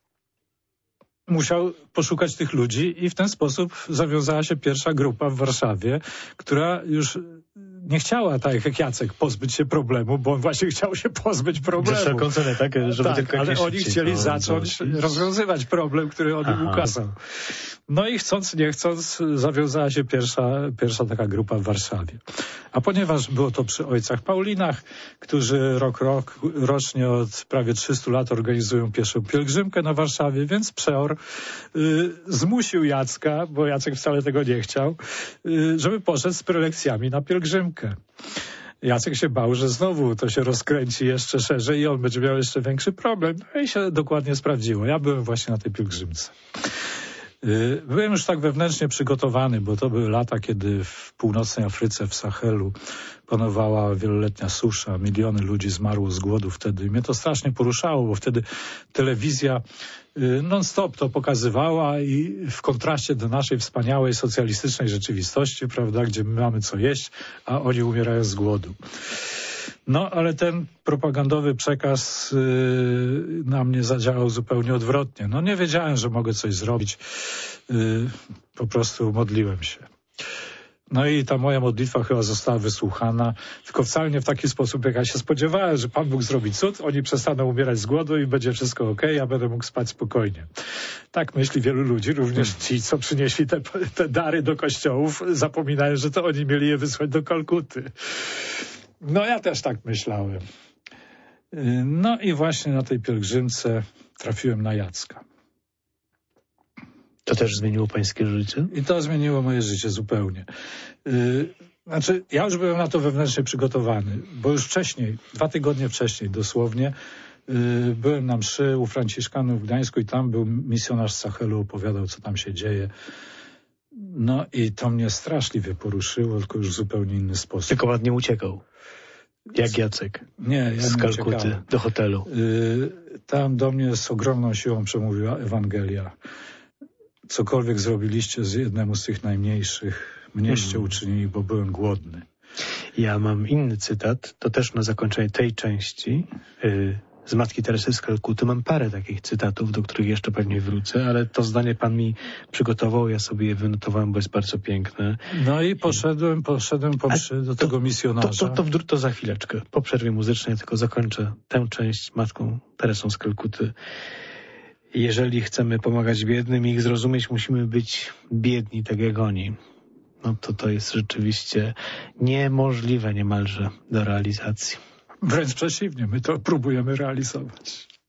Speaker 3: musiał poszukać tych ludzi i w ten sposób zawiązała się pierwsza grupa w Warszawie, która już nie chciała, tak jak Jacek, pozbyć się problemu, bo on właśnie chciał się pozbyć problemu.
Speaker 2: Za wszelką cenę, tak? Żeby
Speaker 3: tak,
Speaker 2: tylko
Speaker 3: ale oni
Speaker 2: szybciej,
Speaker 3: chcieli
Speaker 2: no,
Speaker 3: zacząć
Speaker 2: to...
Speaker 3: rozwiązywać problem, który on im ukazał. No i chcąc, nie chcąc, zawiązała się pierwsza, pierwsza taka grupa w Warszawie. A ponieważ było to przy ojcach Paulinach, którzy rok, rok rocznie od prawie trzystu lat organizują pierwszą pielgrzymkę na Warszawie, więc przeor y, zmusił Jacka, bo Jacek wcale tego nie chciał, y, żeby poszedł z prelekcjami na pielgrzymkę. Jacek się bał, że znowu to się rozkręci jeszcze szerzej i on będzie miał jeszcze większy problem. No i się dokładnie sprawdziło. Ja byłem właśnie na tej pielgrzymce. Byłem już tak wewnętrznie przygotowany, bo to były lata, kiedy w północnej Afryce, w Sahelu panowała wieloletnia susza. Miliony ludzi zmarło z głodu wtedy. I mnie to strasznie poruszało, bo wtedy telewizja non-stop to pokazywała i w kontraście do naszej wspaniałej socjalistycznej rzeczywistości, prawda, gdzie my mamy co jeść, a oni umierają z głodu. No, ale ten propagandowy przekaz yy, na mnie zadziałał zupełnie odwrotnie. No, nie wiedziałem, że mogę coś zrobić. Yy, po prostu modliłem się. No i ta moja modlitwa chyba została wysłuchana, tylko wcale nie w taki sposób, jak ja się spodziewałem, że Pan Bóg zrobi cud, oni przestaną umierać z głodu i będzie wszystko okej, ja będę mógł spać spokojnie. Tak myśli wielu ludzi, również ci, co przynieśli te, te dary do kościołów, zapominają, że to oni mieli je wysłać do Kalkuty. No ja też tak myślałem. No i właśnie na tej pielgrzymce trafiłem na Jacka.
Speaker 2: To też zmieniło pańskie życie?
Speaker 3: I to zmieniło moje życie zupełnie. Znaczy, ja już byłem na to wewnętrznie przygotowany, bo już wcześniej, dwa tygodnie wcześniej dosłownie, byłem na mszy u Franciszkanów w Gdańsku i tam był misjonarz z Sahelu, opowiadał, co tam się dzieje. No i to mnie straszliwie poruszyło, tylko już w zupełnie inny sposób.
Speaker 2: Tylko ładnie uciekał. Jak Jacek.
Speaker 3: Nie, ja
Speaker 2: z
Speaker 3: nie
Speaker 2: Kalkuty
Speaker 3: uciekałem.
Speaker 2: do hotelu.
Speaker 3: Yy, tam do mnie z ogromną siłą przemówiła Ewangelia. cokolwiek zrobiliście z jednemu z tych najmniejszych, mnieście
Speaker 2: Mhm.
Speaker 3: uczynili, bo byłem głodny.
Speaker 2: Ja mam inny cytat, to też na zakończenie tej części y, z Matki Teresy z Kalkuty. Mam parę takich cytatów, do których jeszcze pewnie wrócę, ale to zdanie pan mi przygotował, ja sobie je wynotowałem, bo jest bardzo piękne.
Speaker 3: No i poszedłem, poszedłem po mszy do tego
Speaker 2: To,
Speaker 3: misjonarza.
Speaker 2: to, to, w dru- to za chwileczkę. Po przerwie muzycznej tylko zakończę tę część z Matką Teresą z Kalkuty. Jeżeli chcemy pomagać biednym i ich zrozumieć, musimy być biedni, tak jak oni. No to to jest rzeczywiście niemożliwe niemalże do realizacji.
Speaker 3: Wręcz przeciwnie, my to próbujemy realizować.